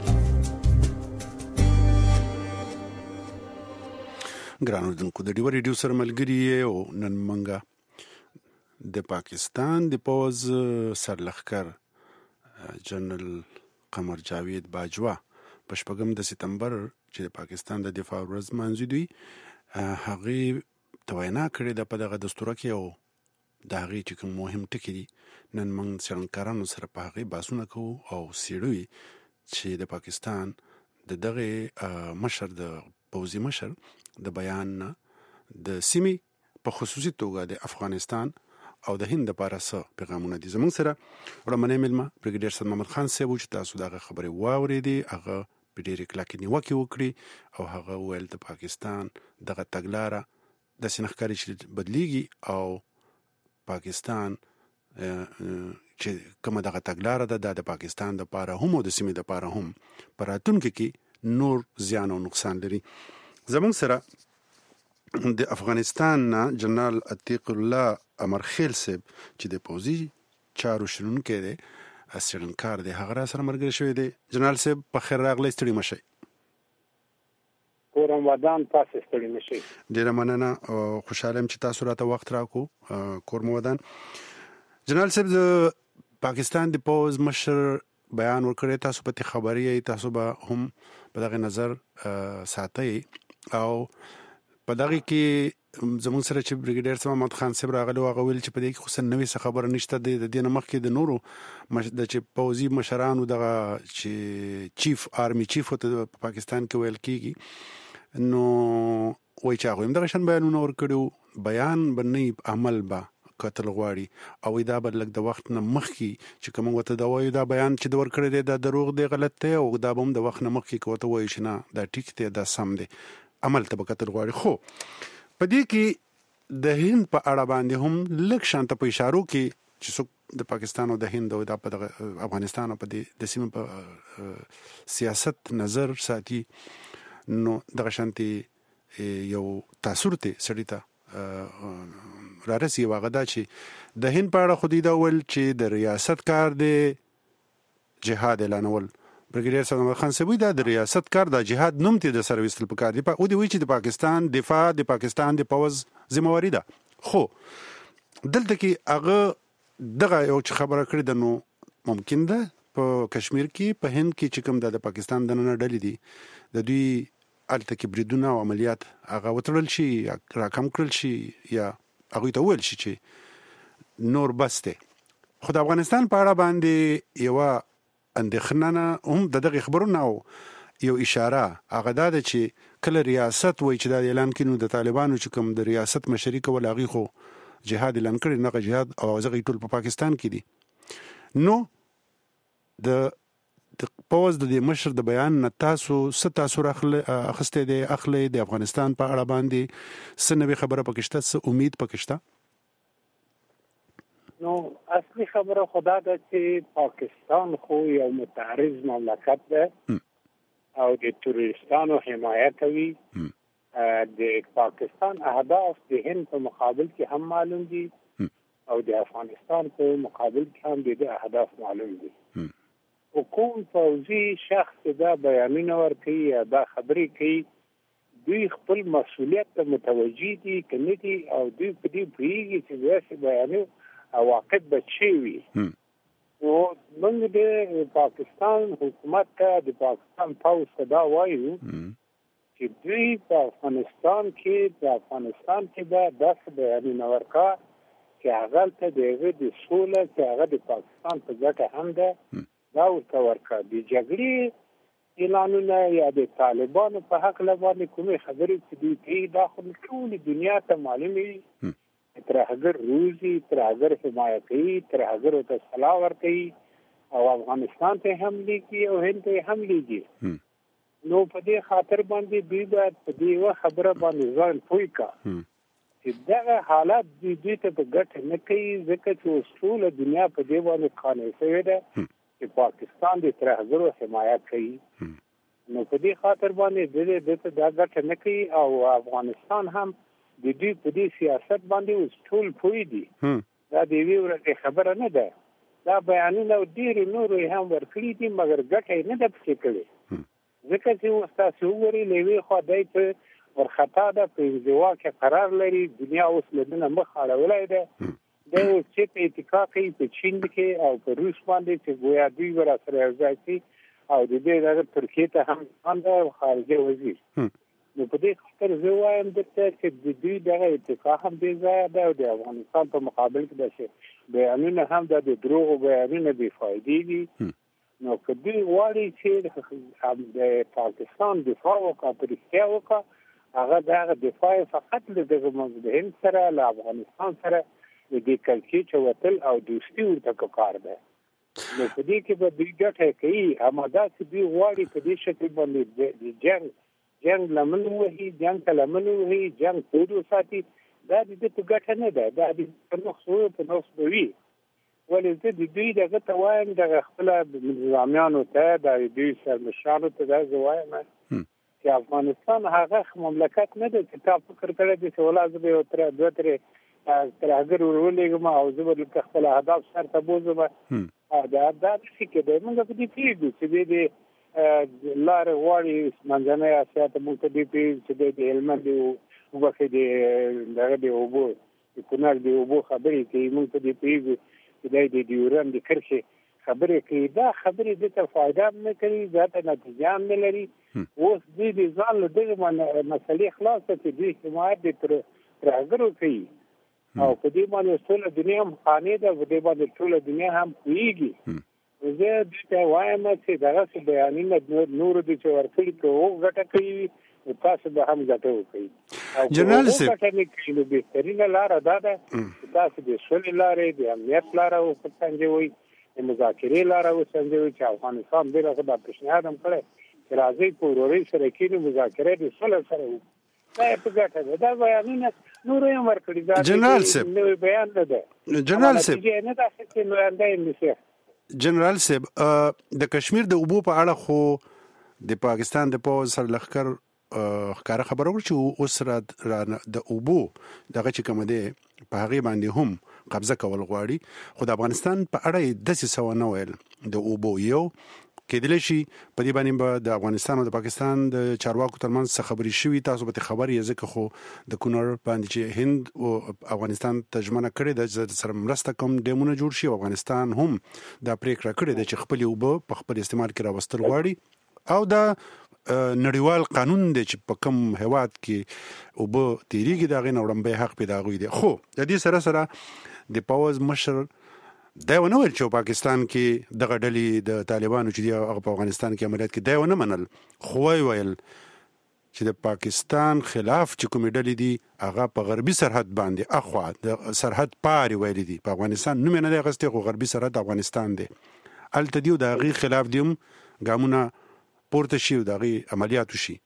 [SPEAKER 5] ګرانو دونکو د ډیو ریډیو سره ملګری او نن منګه د پاکستان د پوز سرلخکر جنرال قمر جاوید باجوا په شپږم د سپتمبر چې د پاکستان د دفاع ورځ مانځي دوی هغه توینا کړې د په دغه دستور کې او د هغه چې کوم مهم ټکی دي نن موږ څنګهکارانو سره په هغه باسونه کوو او سیړوي چې د پاکستان د دغه مشر د پوځي مشر د بیان د سیمې په خصوصي توګه د افغانستان او د هند لپاره څه پیغامونه دي. زموږ سره ورمنې ملما بریګیډیر سید محمد خان صاحب چې تاسو دغه خبرې واورېدې، هغه په ډېرې کلکې نیوکې وکړي او هغه وویل د پاکستان دغه تګلاره داسې نه ښکاري چې بدلیږي او پاکستان چې کومه دغه تګلاره ده دا د پاکستان دپاره هم او د سیمې دپاره هم په راتلونکي کې نور زیان او نقصان لري. زموږ سره د افغانستان نه جنرال عتیق الله امرخیل صاحب چې د پوځي چارو شنونکی دی، څېړنکار دی، هغه را سره ملګری شوی دی. جنرال صاحب په خیر راغلی، ستړي مه شئ.
[SPEAKER 8] کورم ودان، تاسو ستړي نه شئ.
[SPEAKER 5] ډېره مننه، خوشحاله یم چې تاسو راته وخت راکړو. کورم ودان جنرال صاحب د پاکستان د پوځ مشر بیان ورکړی، تاسو په دې خبرې یې، تاسو به هم په دغه نظر ساتئ او په دغه کې زموږ سره چې بریګیډیر سید محمد خان صاحب راغلی و هغه ویل چې په دې کې خو څه نوې څه خبره نشته. د دې نه مخکې د نورو د چې پوځي مشرانو دغه چې چیف آرمي چیف ته په پاکستان کې ویل کېږي نو وایي چې هغوی هم دغه شان بیانونه ورکړي وو. بیان به نه عمل به کتل غواړي او دا به لږ د وخت نه مخکې چې که موږ ورته دا وایو دا بیان چې د ورکړی دی دا دروغ دی، غلط دی، او دا به هم د وخت نه مخکې که ورته وایو چې نه دا ټیک دی، دا سم دی، عمل ته به کتل غواړي. خو په دې کې د هند په اړه باندې هم لږ شانته په اشارو کې چې څوک د پاکستان او د هند او د افغانستان او په دې د سیمې په سیاست نظر ساتي نو دغه شانتي یو تاثر ته سړی ته را رسي. هغه دا چې د هند په اړه خو دوی دا ویل چې د ریاست کار دی جهاد اعلانول. بریګیډیر سید محمد خان صاحب دا د ریاست کار د جهاد نوم ته د سره وستل پکار دی، او دی وی چې د پاکستان دفاع د پاکستان د پوز ذمہواری ده. خو دلته کې هغه دغه یو خبره کړې ده نو ممکن ده په کشمیر کې په هند کې چې کوم د پاکستان د نن ډلې دي د دوی الته کې بریدونه او عملیات هغه وترل شي یا راکم کړل شي یا هغه ته ویل شي چې نور بسته. خو د افغانستان په اړه باندې یو اندېښنه هم د دغه خبرونه او یو اشاره هغه دا ده چې کله ریاست وایي چې دا اعلان کینو د طالبانو چې کوم د ریاست مشري کول هغه خو جهاد اعلان کړي نه، جهاد او ځکه ټول په پاکستان کې دي. نو د د پوز د مشر د بیان نه تاسو څه تاثیر اخلئ دی اخلي د افغانستان په اړه باندې څه نوې خبره پکشته، څه امید پکشته؟
[SPEAKER 8] نو اصلي خبره خدا ده چې پاکستان خو یو متعرض مملکت ده او د تروریستانو حمایت کوي. د پاکستان اهداف د هند په مقابل کې هم معلوم دي او د افغانستان په مقابل کې هم د اهداف معلوم دي. حکومت فوزي شخص دا بیانونه ورکوي یا دا خبرې کوي، دوی خپل مسؤلیت ته متوجي دي که نه دي او دوی په دې پوهېږي چې داسې بیانونه عواقب به څه وي. نو موږ د پاکستان حکومت ته د پاکستان پوځ ته دا وایو چې دوی په افغانستان کې په افغانستان کې به داسې بیانونه ورکړه چې هغه ته د هغه د سوله چې هغه د پاکستان په ګټه هم ده دا ورته ورکړه. د جګړې اعلانونه یا د طالبانو په حق باندې کومې خبرې چې دوی کوي دا خو ټولې دنیا ته معلومې وي. تر هغه روزي تر هغه حمایت کوي، تر هغه ته سلاح ورکوي او افغانستان ته هم لیکي او هند ته هم لیکي. نو په دې خاطر باندې دوی باید په دې یوه خبره باندې ځان پوه کړه چې دغه حالات دوی دوی ته په ګټه نه کوي، ځکه چې اوس ټوله دنیا په دې باندې قانع شوې ده چې پاکستان د ترهګرو حمایت کوي. نو په دې خاطر باندې د دې ته دا ګټه نه کوي او افغانستان هم د دوی په دې سیاست باندې اوس ټول پوه دي. دا د یوې ورځې خبره نه ده، دا بیانونه ډېرې نورو یې هم ورکړي دي مګر ګټه یې نه ده پکې کړې، ځکه چې اوس تاسو وګورئ له یوې خوا دی په ورخطا ده، په انزوا کې قرار لري، دنیا اوس له ده نه مخ اړولی ده. دی اوس چې په اتکا کوي په چین کې او په روس باندې چې ګویا دوی به راسره یو ځای شي او د دې دغه ترکیې ته هم ده خارجه وزیر. نو په دې خاطر زه وایم درته چې د دوی دغه اتکا هم بې ځایه ده او د افغانستان په مقابل کې داسې بیانونه هم د دروغو بیانونه بې فایدې دي. نو کدی واړی چې د پاکستان دفاع وکړه پر اختیار وکړه هغه دغه دفاع فقط د هند سره له افغانستان سره د دې کلچې چوتل او دوستي ورته کار ده نو په دې کې به دوی ګټه کوي اما دا چې دوی غواړي په دې شکل باندې د جنگ جنگ لمن وهي جنگ لمن وهي جنگ پورو ساتي دا د دې په ګټه نه ده دا د نقصو په نقص دوی ولې چې د دوی دغه توایم د خپل نظامیانو ته د دوی سرمشرانو ته د زوایم چې افغانستان هغه مملکت نه دی چې تاسو فکر کړی دی چې ولازم یو تر دوه تر تر هغه ورولېږم او زه به خپل اهداف سره بوزم دا دا چې کې موږ په دې پیږو چې دې لار غواړي منځنۍ اسیا ته موږ ته دې پیږو چې د هلمند دی وبخې دی دغه دی وبو د کونړ دی وبو خبرې کوي موږ ته دې پیږو د دې ډیورن د کرښې خبرې کوي دا خبرې د ته فائدہ نه کوي دا ته نتیجه نه لري اوس دې د ځان له دغه مسلې خلاص ته دې حمایت د تر راګرو کوي او په دې باندې ټول دنیا هم خانه ده په دې باندې ټول دنیا هم کوي زه دې ته وایم چې دا څه بیانونه نور دې چې ورکړي کوو غټه کوي تاسو به هم ګټه وکړي
[SPEAKER 5] جنرال صاحب
[SPEAKER 8] څه کې به بهترینه لار ده دا تاسو د سولې لارې د امنیت لار او څنګه د مذاکرې لار او څنګه چې افغانستان به راغلی د پیشنهاد هم کړی چې راځي په وروري سره کې مذاکرې د سولې سره دا په ګټه ده دا بیانونه نور یې ورکړي دا
[SPEAKER 5] جنرال صاحب
[SPEAKER 8] نو بیان نه ده
[SPEAKER 5] جنرال صاحب
[SPEAKER 8] نه دا څه نو اندای نشي
[SPEAKER 5] جنرال صاحب د کشمیر د اوبو په اړه خو د پاکستان د پوز سره لخر ښکاره خبره وکړه چې اوس را د اوبو دغه چې کوم دی په هغې باندې هم قبضه کول غواړي خو د افغانستان په اړه داسې څه ونه ویل د اوبو یو کېدلی شي په دې باندې به د افغانستان او د پاکستان د چارواکو ترمنځ څه خبرې شوي تاسو به خبر یې ځکه خو د کونړ باندې چې هند او افغانستان ترجمه کړې ده چې سره مرسته کوم ډیمونه جوړ شي او افغانستان هم دا پریکړه کړې ده چې خپل اوبه په خپل استعمال کې راوستل غواړي او دا نړیوال قانون دی چې په کوم هواد کې اوبه تیریږي دا غي نوړمبه حق پیدا غوي دي خو د دې سره سره د پاوز مشر دا ونه ویل چې پاکستان کې دغه ډلې د طالبانو چې د افغانستان کې عملیات کې دا ونه منل خو ویل چې د پاکستان خلاف چې کوم ډلې دي هغه په غربي سرحد باندې اخوا د سرحد پاري ویل دي په افغانستان نو نه دی غسته خو غربي سرحد افغانستان دی الته دیو د غي خلاف دیم ګامونه پورته شي او دغه عملیاتو شي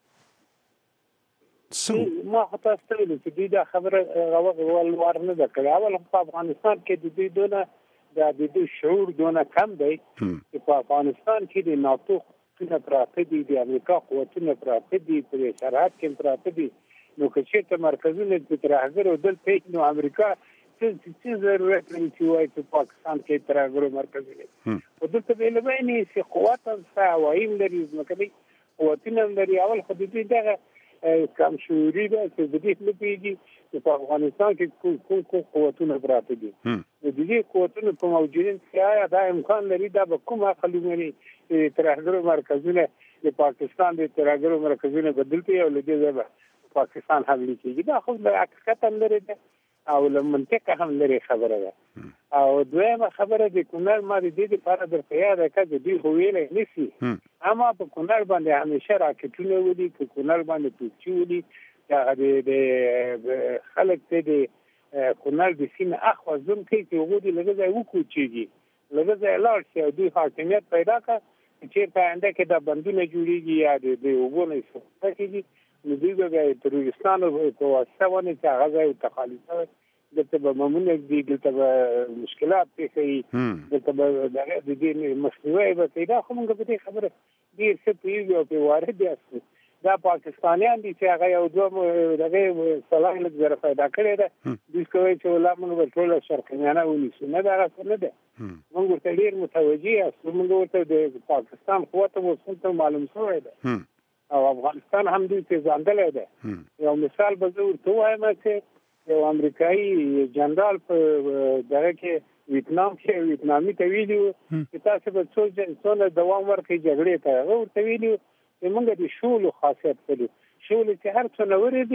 [SPEAKER 8] ما خطا ستل چې دوی دا خبره غوړ ورنه ده کړه اول په افغانستان کې د دوی دونه د دوی شعور دونه کم دی چې په افغانستان کې د ناتو څخه پراته دي د امریکا قوتونه پراته دي په سرحد کې پراته دي نو که چېرته مرکزونه د ترهګر او دل په نو امریکا څه ضرورت لري چې وایي چې پاکستان کې ترهګر مرکزونه او دلته به لبني چې قوت او وایم لري مکمل قوتونه لري اول خو دې دغه کم شوري ده چې د دې په پیږي چې په افغانستان کې کوم کوم قوتونه پراته دي د دې قوتونو په موجودین کې دا امکان لري دا به کومه خلونه ترهګر مرکزونه د پاکستان د ترهګر مرکزونه بدلتي او لدې ځبه پاکستان حمله کوي دا خو د حقیقت هم لري او له منطقه هم لري خبره ده او دویمه خبره د کونړ ما د دې لپاره درته یاد کړه چې دوی ویلې نشي اما په کونړ باندې همیشه راکټونه ودی په کونړ باندې توچي ودی د خلک ته د کونړ د سینې اخوا زوم کوي چې وګوري لږه ځای وکوچيږي لږه ځای لاړ شي او دوی حاکمیت پیدا کړي چې په انده کې د بندونه جوړیږي یا د وګونې څه کېږي نو دوی به تروریستانو په واسطه باندې چې هغه ځای تخالیصه دلته به ممنوع دي دلته به مشکلات پیښي دلته به د دې مخنیوي به پیدا خو موږ په دې خبره ډېر څه پیږو او په وارد دي دا پاکستانیان دي چې هغه یو دوه دغه صلاح له ځره پیدا کړی ده دوی کوي چې ولا موږ ټول شرقیانه ونیسو نه دا څه نه ده موږ ته ډېر متوجي یو موږ ورته د پاکستان قوت او سلطه معلوم شوی ده او افغانستان هم دوی ته ځاندلې ده یو مثال به زه ورته وایم چې یو امریکایي جنرال په دغه کې ویتنام کې ویتنامي ته ویلي چې تاسو به څو دوام ورکړئ جګړې ته هغه ورته ویلي چې موږ د شولو خاصیت کړو شولو چې هر څو نورې دي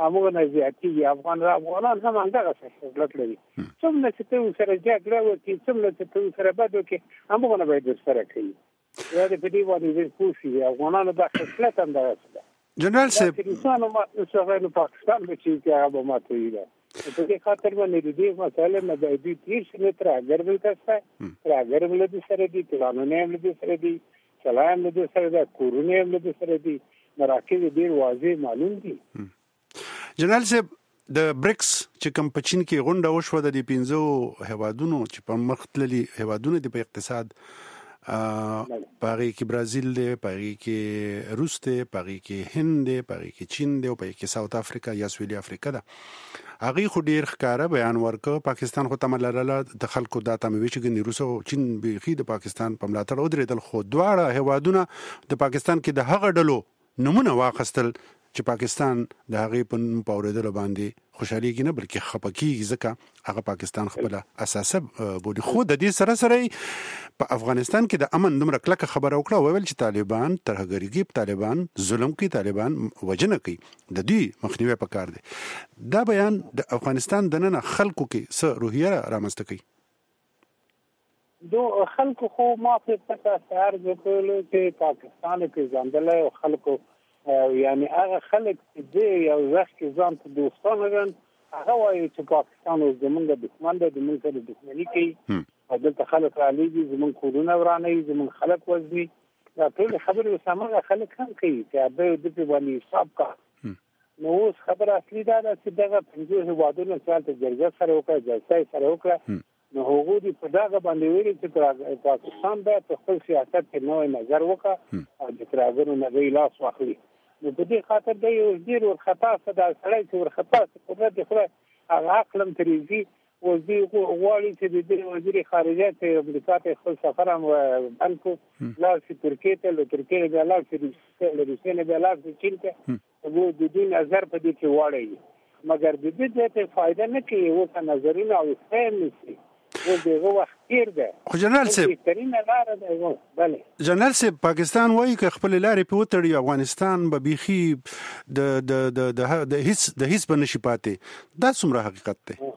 [SPEAKER 8] هغه نه زیاتی افغان افغانان هم هغه څه خپلت لري څومره چې ته سره جګړه وکړي څومره چې ته سره بد وکړي هغه نه باید سره کوي دا د دې باندې کوشي افغانانو د خپلت هم ده
[SPEAKER 5] جنرال صاحب
[SPEAKER 8] انسان ما څنګه پاکستان به چې هغه ماته وي په دې خاطر باندې دې مسله نه د دې تیر نه تر اگر ول تاسو تر اگر ول دې سره دې قانوني ول دې سره دې سلام دې سره دې کورونه ول دې سره دې مراکز ډیر واضح معلوم دي
[SPEAKER 5] جنرال صاحب د بریکس چې کوم په چین کې غونډه وشوه د پنځو هیوادونو چې په مختللي هیوادونو د په اقتصاد پاره کې برازیل دی پاره کې روس دی پاره کې هند دی پاره کې چین دی او پاره کې ساوث افریقا یا سویلي افریقا ده هغه خو ډیر ښکارا بیان ورکړ پاکستان خو تملاله د خلکو د تموي چې ګنې روس او چین به خې د پاکستان په ملاتړ ودرېدل خو دواړه هیوادونه د پاکستان کې د هغه ډلو نمونه واخستل چې پاکستان د هغه په پاوردل باندې خوشحالي کې نه بلکې خپکیږي ځکه هغه پاکستان خپل اساسه بودی خو د دې سره سره په افغانستان کې د امن دومره کلکه خبره وکړه ویل چې طالبان ترهګریږي طالبان ظلم کوي طالبان وجنه کوي د دې مخنیوي پکار دی دا بیان د افغانستان د نن خلکو کې څه روحیه رامنځته کوي
[SPEAKER 8] دو خلکو خو ما په پتا سره وکړل چې پاکستان کې ځاندل او خلکو یعنی هغه خلک چې یو وخت کې ځان ته دوستانه غن هغه وایي چې پاکستان اوس زمونږ د دښمن د زمونږ سره دښمني کوي او دلته خلک را لېږي زمونږ کورونه ورانوي زمونږ خلک وژني دا ټول خبرې سمه خلک هم کوي چې د دې باندې حساب کا نو اوس خبره اصلي دا ده چې دغه پنځه هیوادونو چې د جرګه سره وکړه جلسه سره وکړه نو هغه دې په دغه باندې ویلي چې پاکستان به په خپل سیاست کې نوې نظر وکړي او د ترازو نه وی لاس واخلي نو په دې خاطر د یو ډیر ورخطا صدا سړی چې ورخطا څه قدرت خو هغه عقلم تریزي او دې غواړي چې د وزیر خارجه ته امریکا ته خپل سفر هم بانکو لا چې ترکیه ته له ترکیه به لا چې له روسیې نه به لا چې چین ته وو د دې نظر په دې کې واړی مګر د دې ته فائدہ نه کوي او څه نظرونه او فهم نشي و دغه وخت تیر ده
[SPEAKER 5] خو جنرال صاحب جنرال صاحب پاکستان وایي چې خپل لارې په وتړي افغانستان به بيخي د د د د هیڅ د هیڅ بنشي پاتې دا څومره حقیقت ده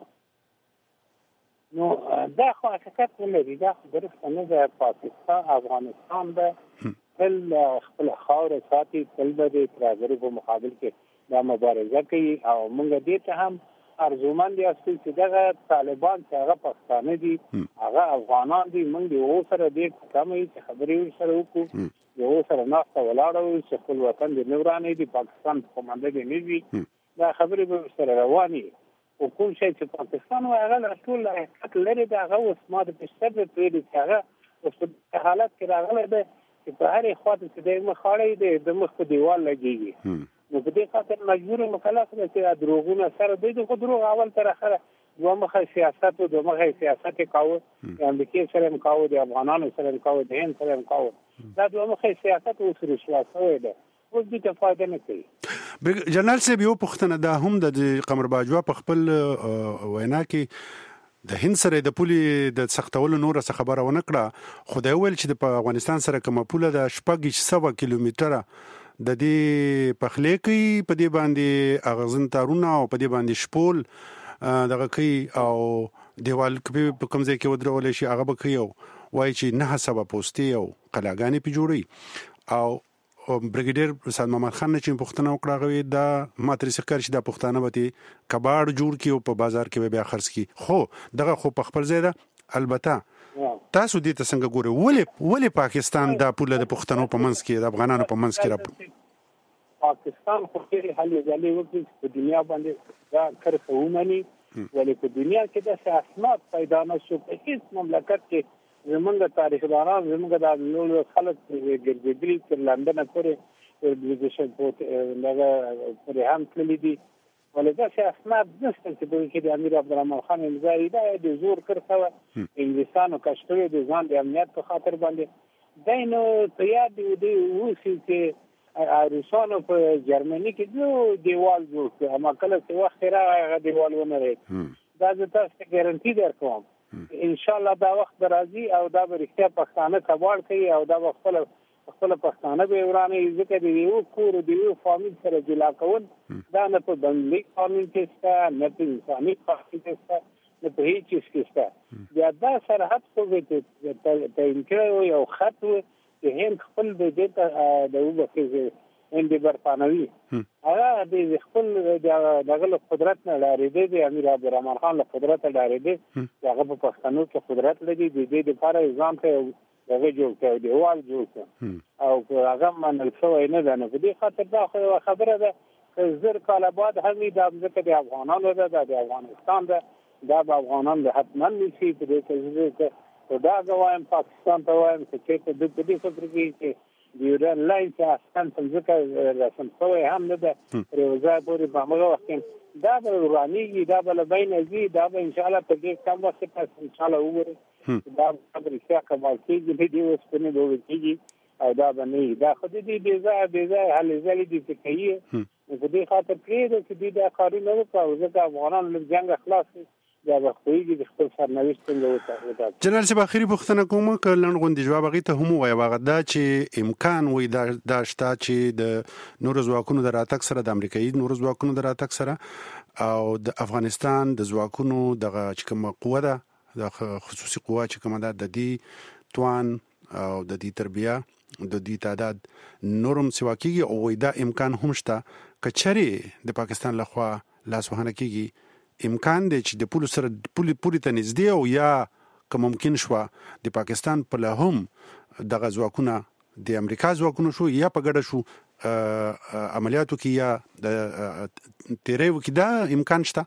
[SPEAKER 8] نو دا خو حقیقت نه دی دا درسته نه ده پاکستان افغانستان به بل خپل خاور ساتي بل به ترازو په مقابل کې دا مبارزه کوي او موږ دې ته هم ارزومند یاستو چې دغه طالبان چې هغه پښتانه دي هغه افغانان دي موږ یو سره دې کمې چې خبرې سره وکړو یو سره ناسته ولاړو چې خپل وطن د نورانه دي پاکستان په کومنده کې نه وي دا خبرې به سره رواني او کوم شي چې پاکستان هغه ټول حقیقت لري دا هغه اوس ما د پښتنه پیډ چې هغه اوس په حالت کې راغلی دی چې په هرې خواته چې د مخاړې دی د مخ په دیوال لګيږي نو په دې خاطر مجبور مکلف دی چې دروغونه سره د خو دروغ اول تر اخره دوه مخه سیاست او دوه مخه سیاست کاوه امریکای سره هم کاوه د افغانانو سره هم کاوه د هند سره هم کاوه دا دوه مخه سیاست اوس رسوا شوی دی اوس دې فائدہ نه کوي
[SPEAKER 5] جنرال صاحب یو پښتنه دا هم د قمر باجوا په خپل وینا کې د هند سره د پولي د سختولو نور څه خبره ونه کړه خو دا ویل چې د افغانستان سره کومه پوله د شپږ سوه کیلومتره د دې پخلې کوي په دې باندې اغزن تارونه او په دې باندې شپول دغه کوي او دیوال په کوم ځای کې ودرول شي هغه به کوي وایي چې نه سبا پوسټي او قلاګانې په جوړي او برګیډیر سید محمد خان چې پښتنه وکړه غوي دا ماتري سکر چې د پښتانه وتی کباړ جوړ کی او په بازار کې بیا خرڅ کی خو دغه خو په خپل ځای ده البته تاسو دې ته څنګه ګورئ ولې ولې پاکستان دا پوله د پښتنو په منځ کې د افغانانو په منځ کې را
[SPEAKER 8] پاکستان خو کې حل ځلې وکړي په دنیا باندې دا کرخه ومني ولې په دنیا کې د اسناد پیدا نشو په هیڅ مملکت کې زمونږ تاریخدانان زمونږ د نورو خلک ګرځېدلي تر لندن پورې د دې په دغه پرې هم تللي دي ولې دا چې اسناد نشته چې په کې د امیر عبدالرحمن خان امضای دا د زور کړو انګلیسانو کشکړو د ځان د امنیت په خاطر باندې دینو تیار دی دی وسی چې روسانو په جرمني کې یو دیوال جوړ کړ اما کله چې وخت راغی دیوال ونه لري دا د تاسو ګارانټي درکوم ان شاء الله دا وخت راځي او دا به رښتیا پښتانه کباړ کوي او دا خپل خپل پښتانه به ورانه ځکه دی یو کور دی یو فامیل سره جلا کول دا نه په بنګلي قانون کې ستا نه په انساني قانون کې ستا نه په هیڅ چیز کې ستا بیا دا سرحد خو به تعین کړی یو خط چې هند خپل د دې ته د وبخې هند برطانوي هغه د خپل دغه قدرت نه لري دی امیر عبدالرحمن خان له قدرت لري دی هغه په پښتنو کې قدرت لري د دې لپاره ځان ته دغه جوړ کړ دی وال جوړ کړ او هغه منل شوی نه ده نو په دې خاطر دا خبره ده چې زر کاله بعد هم د ځمکه د افغانانو ده د افغانستان ده دا به افغانان له حتما نشي په دې کې دا غواړم پاکستان ته وایم چې ته د دې فکر کې چې د یوران لاین چې اصلا ځمکه رسم شوی هم نه ده ریوځای پورې په هغه وخت دا به ورانیږي دا به بین ازي دا به ان شاء الله په دې کم وخت کې ان شاء الله وګورئ دا خبرې څه کمال کېږي به دې اوس په نه دوه کېږي او دا باندې دا خو دې دې ځای دې ځای حل ځای دې څه کوي په دې خاطر کې چې دې دا کارونه وکړو ځکه افغانان له جنگ خلاص دا به خوېږي د خپل سرنوشت څنګه وټاکي.
[SPEAKER 5] جنرال صاحب اخیری پوښتنه کوم ک لنډ غونډې جواب غي ته هم وایي واغ دا چې امکان وي دا دا شته چې د نور ځواکونو د راتګ سره د امریکایي نور ځواکونو د راتګ سره او د افغانستان د ځواکونو دغه چې کوم قوه ده د خصوصي قوه چې کومه ده د دې توان او د دې تربیه د دې تعداد نورم سوا کیږي او دا امکان هم شته کچري د پاکستان لخوا لاس وهنه کیږي امکان دی چې د پولیس سره پولی پوری ته نږدې او یا که ممکن شو د پاکستان په لهم دغه ځواکونه د امریکا ځواکونه شو یا په ګډه شو عملیاتو کې یا د تیریو کې دا امکان شته.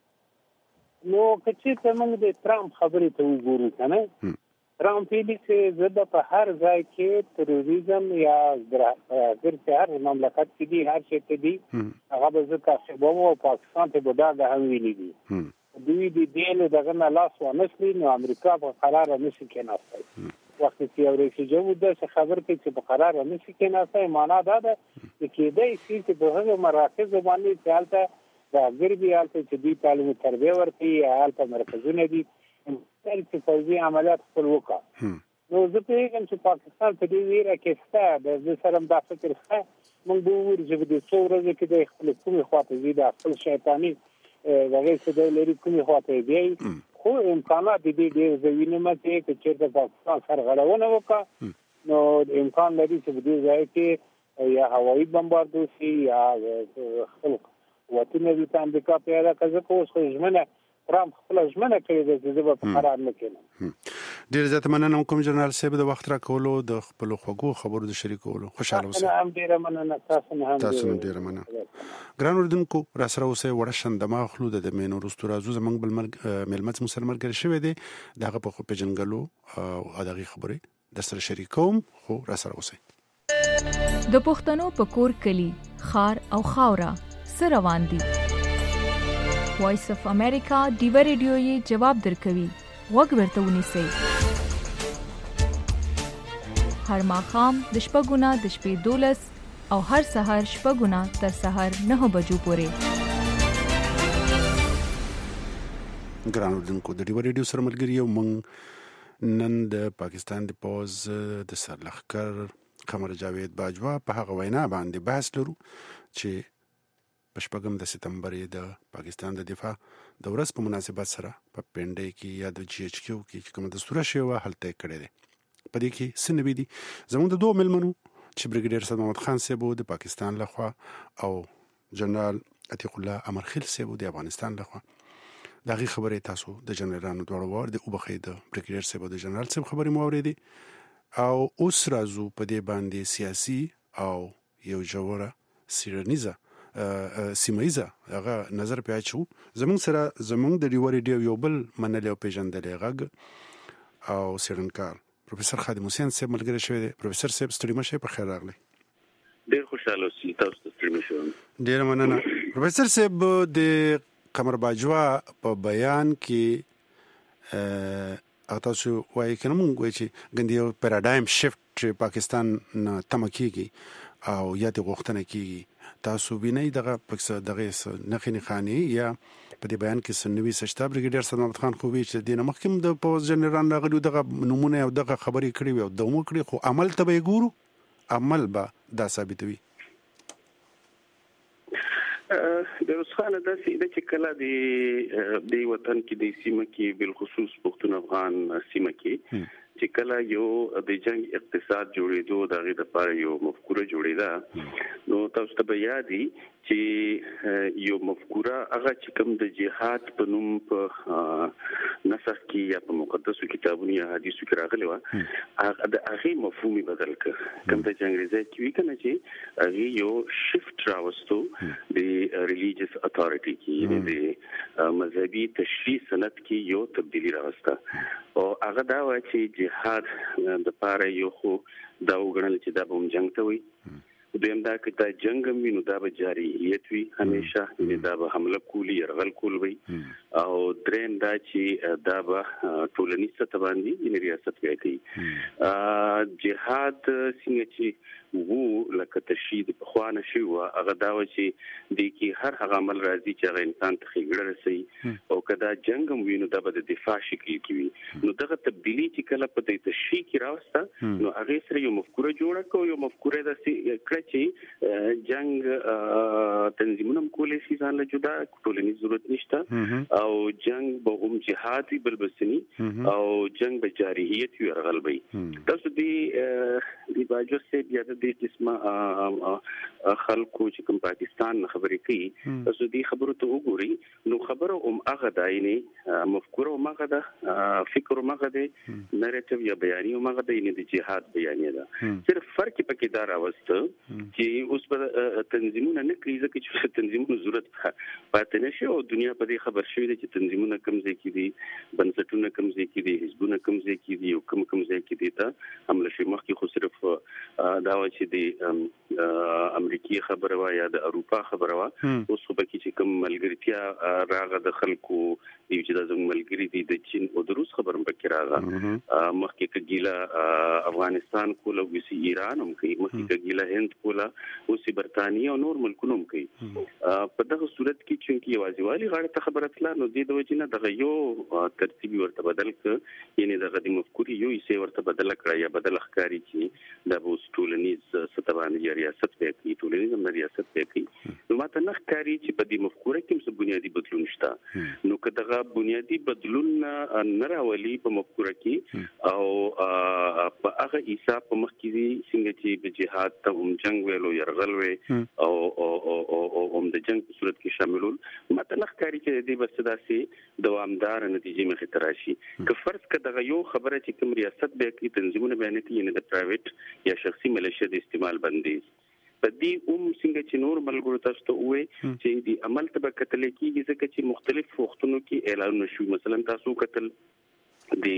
[SPEAKER 8] نو کچې ته موږ د ترامپ خبرې ته وګورو کنه ترامپ یې چې زده په هر ځای کې تروریزم یا ګرځي هر مملکت کې دي هر شي کې دي هغه به ځکه چې بومو پاکستان ته بدا د هم ویلي دي دوی دې دې دغه نه لاس و نشلي نو امریکا په قرار نشي کېناستای وخت چې یو رئیس جمهور د خبر کې چې په قرار نشي کېناستای معنا دا ده چې کېدای شي چې په هغه مراکز باندې چالتہ دا ګرځي حالت چې دوی تعلیم تربیه ورکړي حالت مرکزونه دي چې فوجي عملیات خپل وکړي نو زه پیغام چې پاکستان په دې ویره کې ستا د سره د فکر ښه موږ به ورجو د څو ورځې کې د خپل کومې خواته زی د خپل شیطانی دغه څه د لري کومې خواته دی خو امکانات دي ډېر زوینه مته چې د پاکستان سرغړونه وکړي نو امکان لري چې په دې ځای کې یا هوایي بمباردو شي یا خپل وطن د امریکا پیاده کزه کوس خو ژمنه ترامپ خپل ژمنه کړې ده چې به قرار نه کړي.
[SPEAKER 5] ډیر زیات مننه کوم جنرال صاحب د وخت را کولو د خپل خوګو خبرو د شریکولو خوشاله اوسئ.
[SPEAKER 8] هم ډیر مننه تاسو نه هم
[SPEAKER 5] تاسو ډیر مننه. ګران اوردونکو را سره اوسئ وړشن د ماخلو د مینو رستو رازو زمنګ بل ملمت مسلمان ګر شوی دی دغه په خو پیجنګلو او دغه خبرې د سره شریکوم خو را سره اوسئ.
[SPEAKER 7] د پښتنو په کور کلی خار او خاورا سره روان دي. وایس اف امریکا دیو ریډیو یې جواب درکوي وګ ورته ونیسئ. هر ماښام د شپږونه د شپې دولس او هر سحر شپږونه تر سحر نه بجو پورې.
[SPEAKER 5] ګران اوردونکو د دیو ریډیو سره ملګری یو مونږ نن د پاکستان د پوز د سرلښکر قمر جاوید باجوا په هغه وینا باندې بحث لرو چې په شپږم د سپتمبر د پاکستان د دفاع د ورځ په مناسبت سره په پنډۍ کې یا د جی ایچ کیو کې کوم د ستوره شوی هلته کړی دی. په دې کې سنوي دي زموږ د دوه ملمنو چې بریګیډیر صاحب محمد خان صاحب د پاکستان لخوا او جنرال عتیق الله امرخیل صاحب د افغانستان لخوا دغه خبره تاسو د جنرالانو دوړ ور د وبخې د بریګیډیر صاحب د جنرال صاحب خبرې مو اوریدي او اوس راځو په دې باندې سیاسي او یو جوړه سیرنیزه سیمایزه هغه نظر پیاچو زمونږ سره زمونږ د ریوري دی یو بل منل او پیژندل غږ او سیرنکار پروفیسور خادم حسین صاحب ملګری شوی دی. پروفیسور صاحب ستړي مشه په خیر راغلی.
[SPEAKER 9] ډیر خوشاله اوسئ تاسو ته ستړي مشه.
[SPEAKER 5] ډیر مننه. پروفیسور صاحب د قمر باجوا په بیان کې ا تاسو وایي کنه مونږ وایي چې ګندې یو پیراډایم شفت چې پاکستان نه تم کیږي او یا د غوښتنه کیږي تاسو وینئ دغه پکې دغه نخنی خاني یا په دې بیان کې سنوي سشتا بریګیډیر صاحب محمد خان خو وی چې د محکمه د پوز جنرال راغلو دغه نمونه او دغه خبرې کړې او دومره کړې خو عمل ته به ګورو عمل به دا ثابتوي؟
[SPEAKER 9] د روسخانه د سیده چې کله د د وطن کې د سیمه کې بل خصوص پښتون افغان سیمه کې چې کله یو د جنگ اقتصاد جوړېدو دغه د لپاره یو مفکوره جوړېده نو تاسو ته یادي چې یو مفکوره هغه چې کوم د جهاد په نوم په نسخ کې یا په مقدسو کتابونو یا حدیثو کې راغلی و هغه د هغه مفهومي بدل کړ کوم د انګریزي کې وی کنه چې هغه یو شفت راوستو د ریلیجیس اتھارټي کې د مذهبي تشریع سند کې یو تبدیلی راوسته او هغه دا و چې جهاد د لپاره یو خو دا وګڼل چې دا به جنگ ته وي دویم دا چې دا جنگ مینو دا به جاریت وي همیشه یعنی دا به حمله کولی يرغل کول وي او دریم دا چې دا به ټولنیز سطح باندې یعنی ریاست کوي جهاد څنګه چې وو لکه تشهید په خوانه شي وا هغه دا و چې د کی هر هغه عمل راځي چې هغه انسان ته خېګړه رسي او کدا جنگ وینو دا به د دفاع شکل کوي نو دغه تبدیلی چې کله په دې تشریح کې راوسته نو هغه سره یو مفکوره جوړه کو یو مفکوره د کړه چې جنگ تنظیمونه کولې شي ځان له جدا ټولنیز ضرورت نشته او جنگ به هم جهاد بل بسنی او جنگ به جاریت وي رغل وي تاسو دې د باجو سه بیا د قسمه خلکو چې کوم پاکستان خبرې کوي تاسو دې خبرو ته وګورئ نو خبره هم هغه داینه مفکوره هم هغه ده فکر هم هغه ده نریټیو یا بیانیه هم هغه ده د جهاد بیانیه ده صرف فرق پکې دا راوسته چې اوس په تنظیمونه نه کوي ځکه چې تنظیمونو ضرورت پاتې نشي او دنیا په دې خبر شوې ده چې تنظیمونه کوم ځای کې دي بنسټونه کوم ځای کې دي حزبونه کوم ځای کې دي او کوم کوم ځای کې دي ته حمله شي مخکې خو صرف دا و چې د امریکای خبره وا یا د اروپا خبره وا اوس خو بکی چې کوم ملګرتیا راغه د خلکو دی چې د زموږ ملګری دي د چین او د روس خبرم پکې راغه مخکې کګیلا افغانستان کوله وسی ایران هم کوي مخکې کګیلا هند کوله اوس برتانیې او نور ملکونه هم کوي په دغه صورت کې چې یوازې والی غاړه ته خبره تل نو د دې وجنه دغه یو ترتیبي ورته بدل ک یعنی دغه د مفکوري یو یې ورته بدل کړی یا بدل ښکاری چې د بوس ټولنیز ستوان یا ریاست به کوي ټولنیز هم ریاست به کوي نو ماته نه ښکاری چې په دې مفکوره کې څه بنیادی بدلون شته نو که دغه بنیادی بدلون نه راولي په مفکوره کې او په هغه حساب په مخ کې څنګه چې د جهاد ته هم جنگ ویلو يرغل وي او او هم د جنگ په صورت کې شاملول ماته نه ښکاری چې دې بس داسې دوامدار نتیجې مخې ته راشي که فرض کړه دغه یو خبره چې کوم ریاست به کوي تنظیمونه بیان کوي نه د پرایویټ یا شخصي ملیشیا د استعمال بندیز په دې اوم څنګه چې نور ملګرو تاسو ته وې چې د عمل ته کتل کېږي ځکه چې مختلف وختونو کې اعلان شو مثلا تاسو کتل د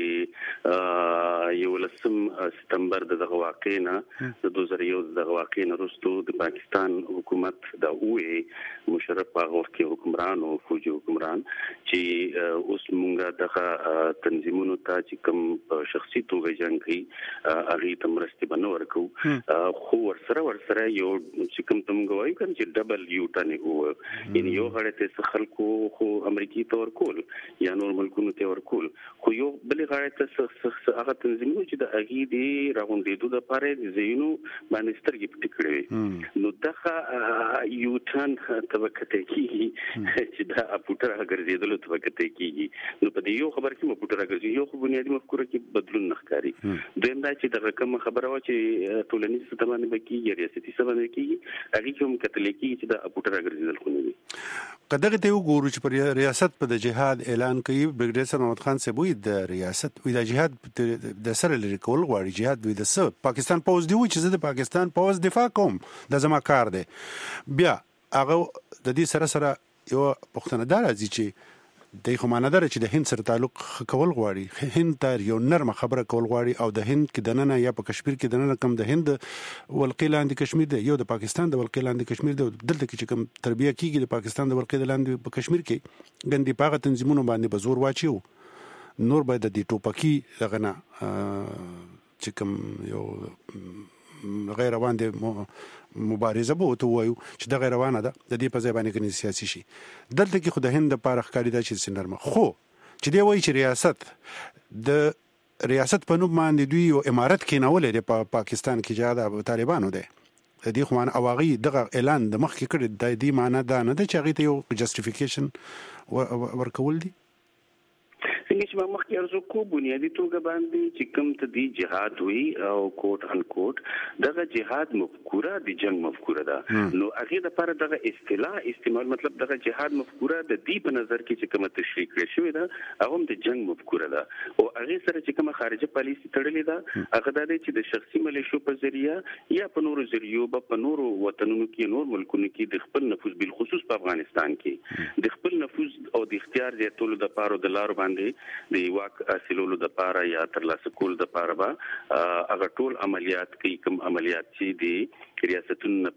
[SPEAKER 9] یو لسم سپتمبر دغه واقعنا د دوه زره یو دغه واقعنا وروسته د پاکستان حکومت د اوې مشرف هغه وخت کې حکمران او فوجي حکمران چې اوس مونږه دغه تنظیمونو ته چې کوم شخصي توګه جنگ کوي هغه تمرستي بنو ورکو خو ورسره ورسره یو چې کوم تم غواړي کوم چې ډبل یو ټنه هو ان یو غړي ته خلکو خو امریکای تور کول یا نور ملکونو ته ورکول خو یو بل غړي ته هغه تنظیمونه چې د اغي دی راغونډېدو د پاره د زینو باندې سترګې پټ کړې نو دغه یو ټن طبقه کېږي چې دا اپوټر ګرځېدل طبقه کېږي نو په دې یو خبر کې مو اپوټر ګرځي یو خو بنیادی مفکوره کې بدلون نخکاری دویم دا چې د رقم خبره و چې ټولنیز ستمانه بکیږي ریاستي سبانه کېږي هغه کوم کتل کېږي چې دا اپوټر ګرځېدل خو نه دي
[SPEAKER 5] کداغه ته وګورو چې پر ریاست په د جهاد اعلان کوي برګډیر محمد خان سبوی د ریاست وی د جهاد د سره لري کول غواړي جهاد وی د سب پاکستان پوز دی چې د پاکستان پوز دفاع کوم د زما کار دی بیا هغه د دې سره سره یو پښتنه دار ازي چې د خمانه دره چې د هند سره تعلق کول غواړي هند تر یو نرمه خبره کول غواړي او د هند کې دننه یا په کشمیر کې دننه کم د هند ولقې لاندې کشمیر دی یو د پاکستان د ولقې لاندې کشمیر دی دلته کې چې کم تربیه کیږي د پاکستان د ولقې لاندې په کشمیر کې ګندې پاغه تنظیمونو باندې به زور واچیو نور باید د دې ټوپکی دغه نه چې کوم یو غیر روان دي مبارزه به وته وایو چې د غیر روانه ده د دې په ځای باندې کې سیاسي شي دلته کې خو د هند لپاره ښکاری ده چې سنرمه خو چې دی وایي چې ریاست د ریاست په نوم باندې دوی یو امارت کې نولې د پا پاکستان کې جاده طالبانو دی د دې خوان اواغي دغه اعلان د مخ کې کړی د دې معنی دا نه ده چې هغه ته یو جسټیفیکیشن ورکول دي
[SPEAKER 9] څنګه چې مخکې ارزو کو بنیادی توګه باندې چې کوم ته دی جهاد وی او کوټ ان کوټ دغه جهاد مفکوره د جنگ مفکوره ده نو هغه د لپاره دغه اصطلاح استعمال مطلب دغه جهاد مفکوره د دې په نظر کې چې کومه تشریح کړې شوې ده هغه د جنگ مفکوره ده او هغه سره چې کومه خارجه پالیسي تړلې ده هغه د دې چې د شخصي ملیشو په ذریعہ یا په نورو ذریعو په نورو وطنونو کې نور ملکونو کې د خپل نفوذ بل خصوص په افغانستان کې د خپل نفوذ او د اختیار زیاتولو د پاره د لارو باندې د واک حاصلولو د پاره یا ترلاسه کول د پاره به هغه ټول عملیات کوي کوم عملیات چې د ریاستونو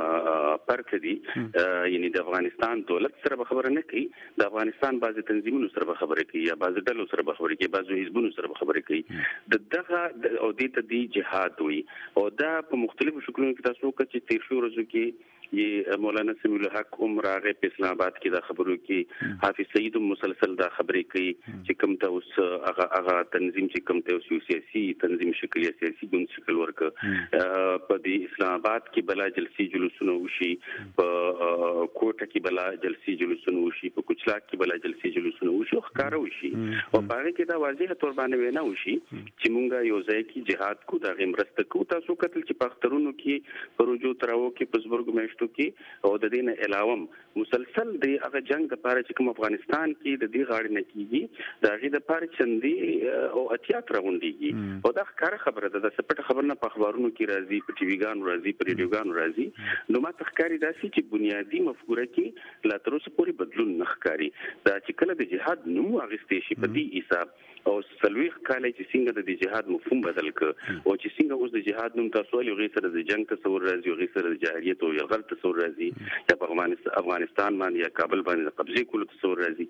[SPEAKER 9] پرته دي یعنی د افغانستان دولت سره خبره نه کوي د افغانستان بعضي تنظیمونو سره خبره کوي یا بعضي ډلو سره خبره کوي بعضي حزبونو سره خبره کوي د دغه او د دې جهاد وي او دا په مختلفو شکلونو کې تاسو کې تیر شو ورځو کې یہ مولانا سمیع الحق عمر هغه په اسلام آباد کې دا خبرو کې حافظ سعید مسلسل دا خبرې کوي چې کوم ته اوس هغه هغه تنظیم چې کوم ته اوس سیاسي تنظیم شکل یا سیاسي ګوند شکل ورک په دې اسلام آباد کې بلا جلسي جلوسونه وشي په کوټه کې بلا جلسي جلوسونه وشي په کوچلاک کې بلا جلسي جلوسونه وشي ښکارا وشي او هغه کې دا واضح تور باندې وینا وشي چې مونږه یو ځای کې جهاد کو دا غمرسته کو تاسو کتل چې پخترونو کې پروجو تراو کې پزبرګ مېشتو کې او د دې نه علاوه مسلسل د هغه جنگ د پاره چې کوم افغانستان کې د دې غاړې نه کیږي دا غي د پاره چندي او اتیات راونديږي او دا ښکار خبره ده د سپټ خبر نه په اخبارونو کې راځي په ټي وی ګانو راځي په ریډیو ګانو راځي نو ما تخکاری داسي چې بنیادی مفکوره کې لا تر اوسه پورې بدلون نه ښکاری دا چې کله د جهاد نوم اغستې شي په دې حساب او سلويخ کاله چې څنګه د جهاد مفهوم بدل ک او چې څنګه اوس د جهاد نوم تاسو له غي سره د جنگ تصور راځي او غي سره د جاهلیت او یلغل تصور راځي یا په افغانستان باندې یا کابل باندې قبضه کول تصور راځي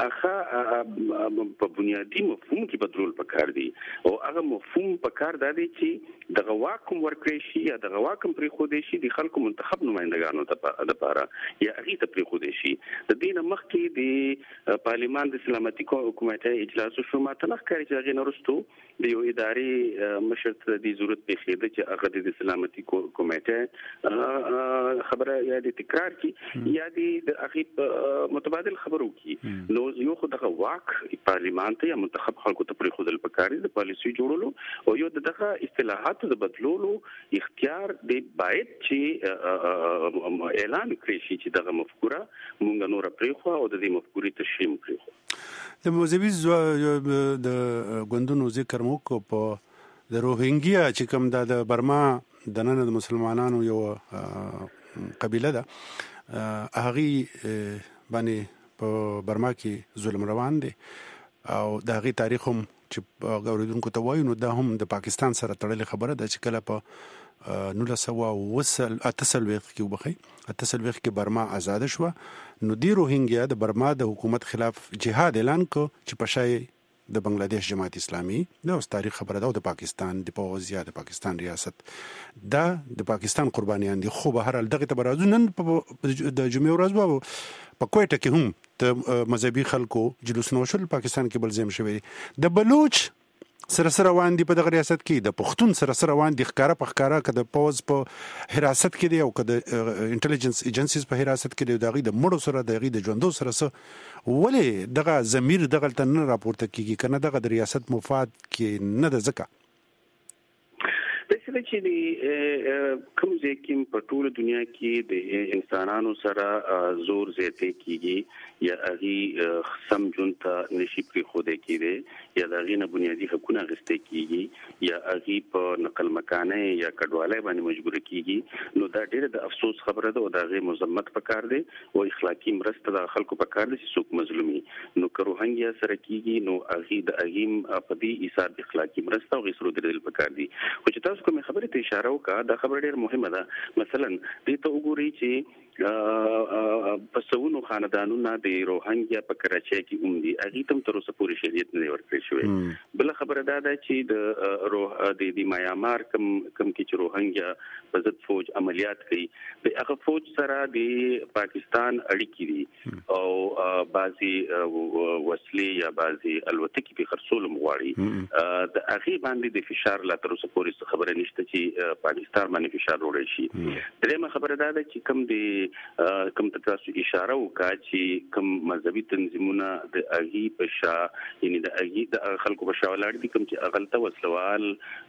[SPEAKER 9] اخه په بنیادی مفهوم کې بدلول پکار دي او هغه مفهوم پکار دی چې د غواکم ورکړي شي یا د غواکم پرې خو دي شي د خلکو منتخب نمائندګانو ته د پاره یا هغه ته پرې خو دي شي د دین مخکې د پارلیمان د سلامتي حکومت اجلاس شو ما تلخ کاری چې هغه نورستو د یو اداري مشر ته د ضرورت پیښې ده چې هغه د سلامتي کمیټه خبره یا د تکرار کی یا د هغه متبادل خبرو کی نو یو خو دغه واک پارلیمان ته یا منتخب خلکو ته پرې خودل پکاري د پالیسي جوړولو او یو دغه اصطلاحات د بدلولو اختیار دی باید چې اعلان کړی شي چې دغه مفکوره مونږ نور پرې خو او د دې مفکورې تشریح کړو
[SPEAKER 5] د موزویز د غوندونو ذکر مو کو په د روهینګیا چې کوم د برما د نن د مسلمانانو یو قبیله ده هغه باندې په برما کې ظلم روان دي او د هغه تاریخ هم چې غوړیدونکو ته وایي نو دا هم د پاکستان سره تړلې خبره ده چې کله په نو سوا وصل اتصل وخت کې وبخي اتصل وخت کې برما آزاد شو نو دی روهینګیا د برما د حکومت خلاف جهاد اعلان کو چې پښای د بنگلاديش جماعت اسلامي د اوس تاریخ خبره ده د پاکستان د پوز یا د پاکستان ریاست دا د پاکستان قربانیان دي خو به هر دغه ته برازو نن د جمعې ورځ په کوټه کې هم د مذهبي خلکو جلوسونه وشول پاکستان کې بل زم شوی د بلوچ سره سره روان دي په دغه ریاست کې د پښتون سره سره روان دي ښکارا په ښکارا کده پوز په حراست کې دی او کده انټيليجنس ایجنسیز په حراست کې دی دغه د مړو سره دغه د ژوندو سره سره ولې دغه ضمیر دغه تن راپورته کیږي کنه دغه د ریاست مفاد کې نه د زکه
[SPEAKER 9] چې د کوم ځکه په ټول دنیا کې د انسانانو سره زور زیاتې کیږي یا هغه سم جونته نشي پرې خوده کیږي یا د غینه بنیادی حقوقونه غستې کیږي یا هغه په نقل مکانه یا کډوالۍ باندې مجبور کیږي نو دا ډېر د افسوس خبره ده او دا غي مذمت پکار دی او اخلاقی مرسته د خلکو پکار دي چې څوک مظلومي نو کروهنګیا سره کیږي نو هغه د اغیم په دې حساب اخلاقی مرسته او غسرو درل پکار دي خو چې تاسو کوم خبره ته اشاره وکړه دا خبره ډېر مهمه ده مثلا دې ته وګورئ چې په سونو خاندانونو د روهنګیا په کراچۍ کې هم دي هغه تم تر اوسه پورې شریعت نه ورکړی شوی. بل خبره دا ده چې د روح د میانمار کم کم کې چې روهنګیا په ضد فوج عملیات کوي د هغه فوج سره د پاکستان اړیکې دي او بعضي وسلې یا بعضي الوتکې په خرڅول مغواړي د هغه باندې د فشار لا تر اوسه پورې خبره نشته چې پاکستان باندې فشار وړي شي. درېمه خبره دا ده چې کم د کم تاسو اشاره وکړه چې کم مذهبي تنظیمونه د اغي په شا یعنی د اغي د خلکو په شا ولاړ دي کوم چې اغلته وسلوال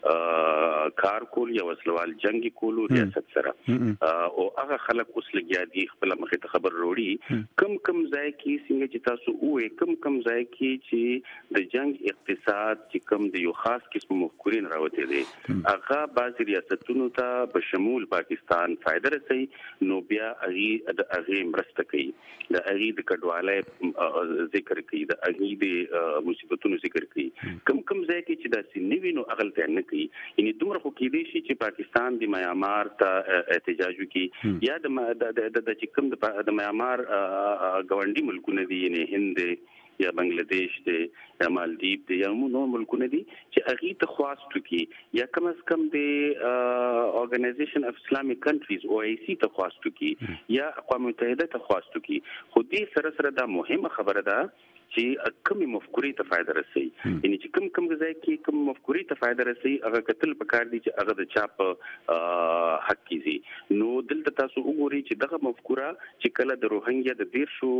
[SPEAKER 9] کار کول یا وسلوال جنگي کول ریاست سره او هغه خلک اوس لګیا دي خپل مخه ته خبر وروړي کم کم ځای کې څنګه چې تاسو وې کم کم ځای کې چې د جنگ اقتصاد چې کم د یو خاص قسم مفکورین راوته دي هغه بعض ریاستونو ته په شمول پاکستان فائدہ رسي نو بیا اغي د اغي مرسته کوي د اغي د کډواله ذکر کوي د اغي د مصیبتونو ذکر کوي کم کم ځای کې چې دا سنوي نو اغلته نه کوي یعنی دومره خو کې دي چې پاکستان د میانمار ته احتجاج کوي یا د د چې کوم د میانمار ګاونډي ملکونه دي یعنی هند یا بنگلاديش دی یا مالدیپ دی یا نور ملکونه دي چې اغي ته خواستو کې یا کم از کم د اورګنایزیشن اف اسلامیک کنټریز او ای سی ته خواستو کې یا اقوام متحده ته خواستو کې خو دې سره سره دا مهمه خبره ده چې کوم مفکوري ته فائدہ رسي یعنی چې کوم کوم ځای کې کوم مفکوري ته فائدہ رسي هغه کتل پکار دي چې هغه د چاپ حق کیږي نو دلته تاسو وګورئ چې دغه مفکوره چې کله د روهنګیا د دیر شو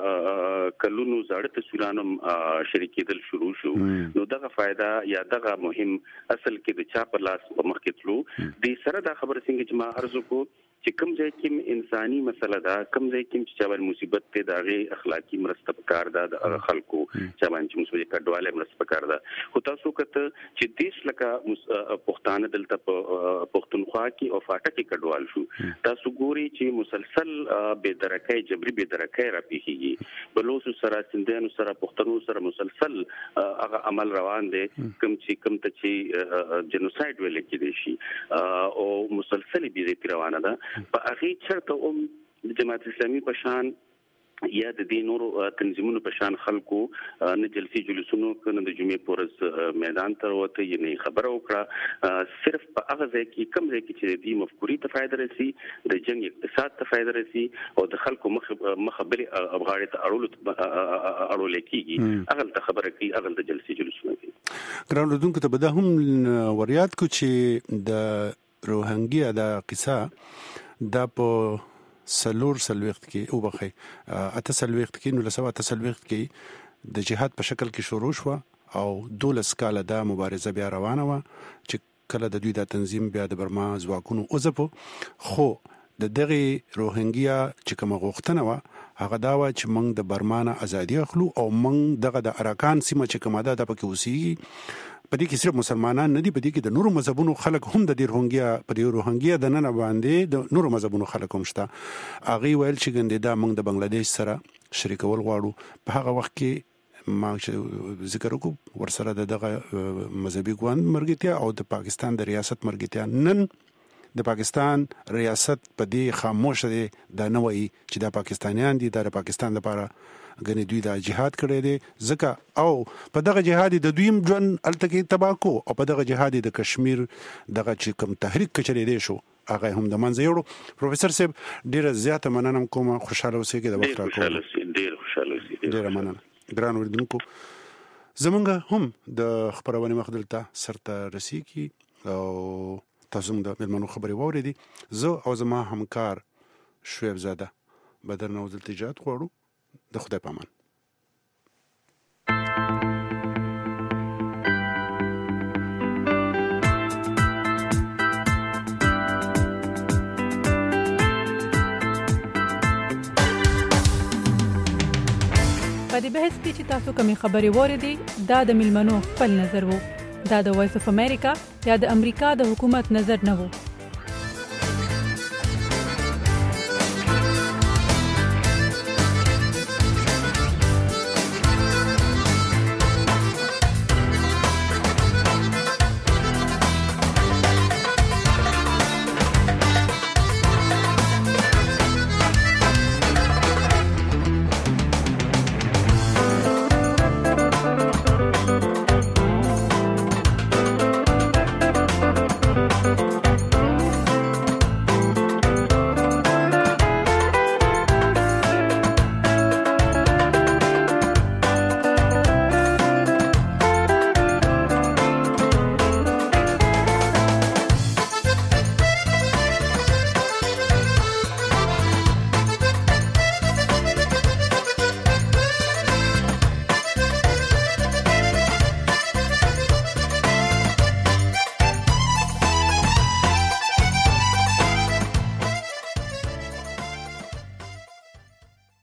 [SPEAKER 9] کلونو زړه تصویرانم شریکېدل شروع شو نو دغه فائدہ یا دغه مهم اصل کې د چاپ لاس په مخ کې تلو د سره دا خبر څنګه چې ما ارزو کو چې کوم ځای کې انساني مسله ده کوم ځای کې چې چا مصیبت ته دغه اخلاقی مرسته پکار ده د خلکو چا باندې مصیبت کډواله مرسته پکار ده خو تاسو کته چې دیش لکه پښتانه دلته پښتونخوا کې او فاټه کې کډوال شو تاسو ګوري چې مسلسل بے درکای جبري بے درکای را پیږي بلوچ سره سندانو سره پښتنو سره مسلسل هغه عمل روان دي کوم چې کوم ته چې جنوساید ویل کېدی شي او مسلسل بي روانه ده په هغه چرته هم د جماعت اسلامي په شان یا د دې نور تنظیمونو په شان خلکو نه جلسي جلوسونو کنه د جمعې پورز میدان ته وته یې خبره وکړه صرف په هغه ځای کې کم ځای کې چې د مفکوري ته فائدہ رسي د جنگ اقتصاد ته فائدہ رسي او د خلکو مخ مخبري افغاني ته اړول اړول کېږي هغه ته خبره کوي هغه د جلسي جلوسونو کوي
[SPEAKER 5] ګران لودونکو ته به هم وریاد کو چې د روهنګیا د قصه د په سلور سلويخت کې او بخي اته سلويخت کې نو لسوا اته سلويخت کې د جهاد په شکل کې شروع شو او دولس کاله د مبارزه بیا روانه و چې کله د دوی د تنظیم بیا د برما ځواکونو اوځپو خو د دغه روهنګیا چې کوم غوښتنه و هغه دا و چې موږ د برمانه ازادي اخلو او موږ دغه د اراکان سیمه چې کومه ده د پکې اوسېږي په دې کې صرف مسلمانان نه دي په دې کې د نورو مذهبونو خلک هم د دې روهنګیا په دې روهنګیا د نن باندې د نورو مذهبونو خلک هم شته هغه ویل چې ګنده دا موږ د بنگلاديش سره شریکول غواړو په هغه وخت کې ما ذکر وکړ ورسره دغه مذهبي ګوند مرګتیا او د پاکستان د ریاست مرګتیا نن د پاکستان ریاست په دې خاموش دي دا نه وایي چې د پاکستانیان دي د پاکستان لپاره غني دوی د جهاد کړی دي ځکه او په دغه جهاد د دویم ژوند التکی تباکو او په دغه جهاد د کشمیر دغه چې کوم تحریک کچلې دي شو هغه هم د منځ یوړو پروفیسور صاحب ډیره زیاته مننه کوم خوشاله اوسئ کې د وخت راکړو
[SPEAKER 9] ډیر خوشاله اوسئ
[SPEAKER 5] ډیره مننه ګران وردونکو زمونږ هم د خبرونه مخدلته سرته رسیدي او تاسو د ملمنو خبري ووريدي زه او زما همکار شعیب زاده بدر نوزل تجارت غواړو د خدای پامان
[SPEAKER 10] په دې بحث کې چې تاسو کومې خبرې وریدي دا د ملمنو خپل نظر وو دا د وایس اف امریکا یا د امریکا د حکومت نظر نه وو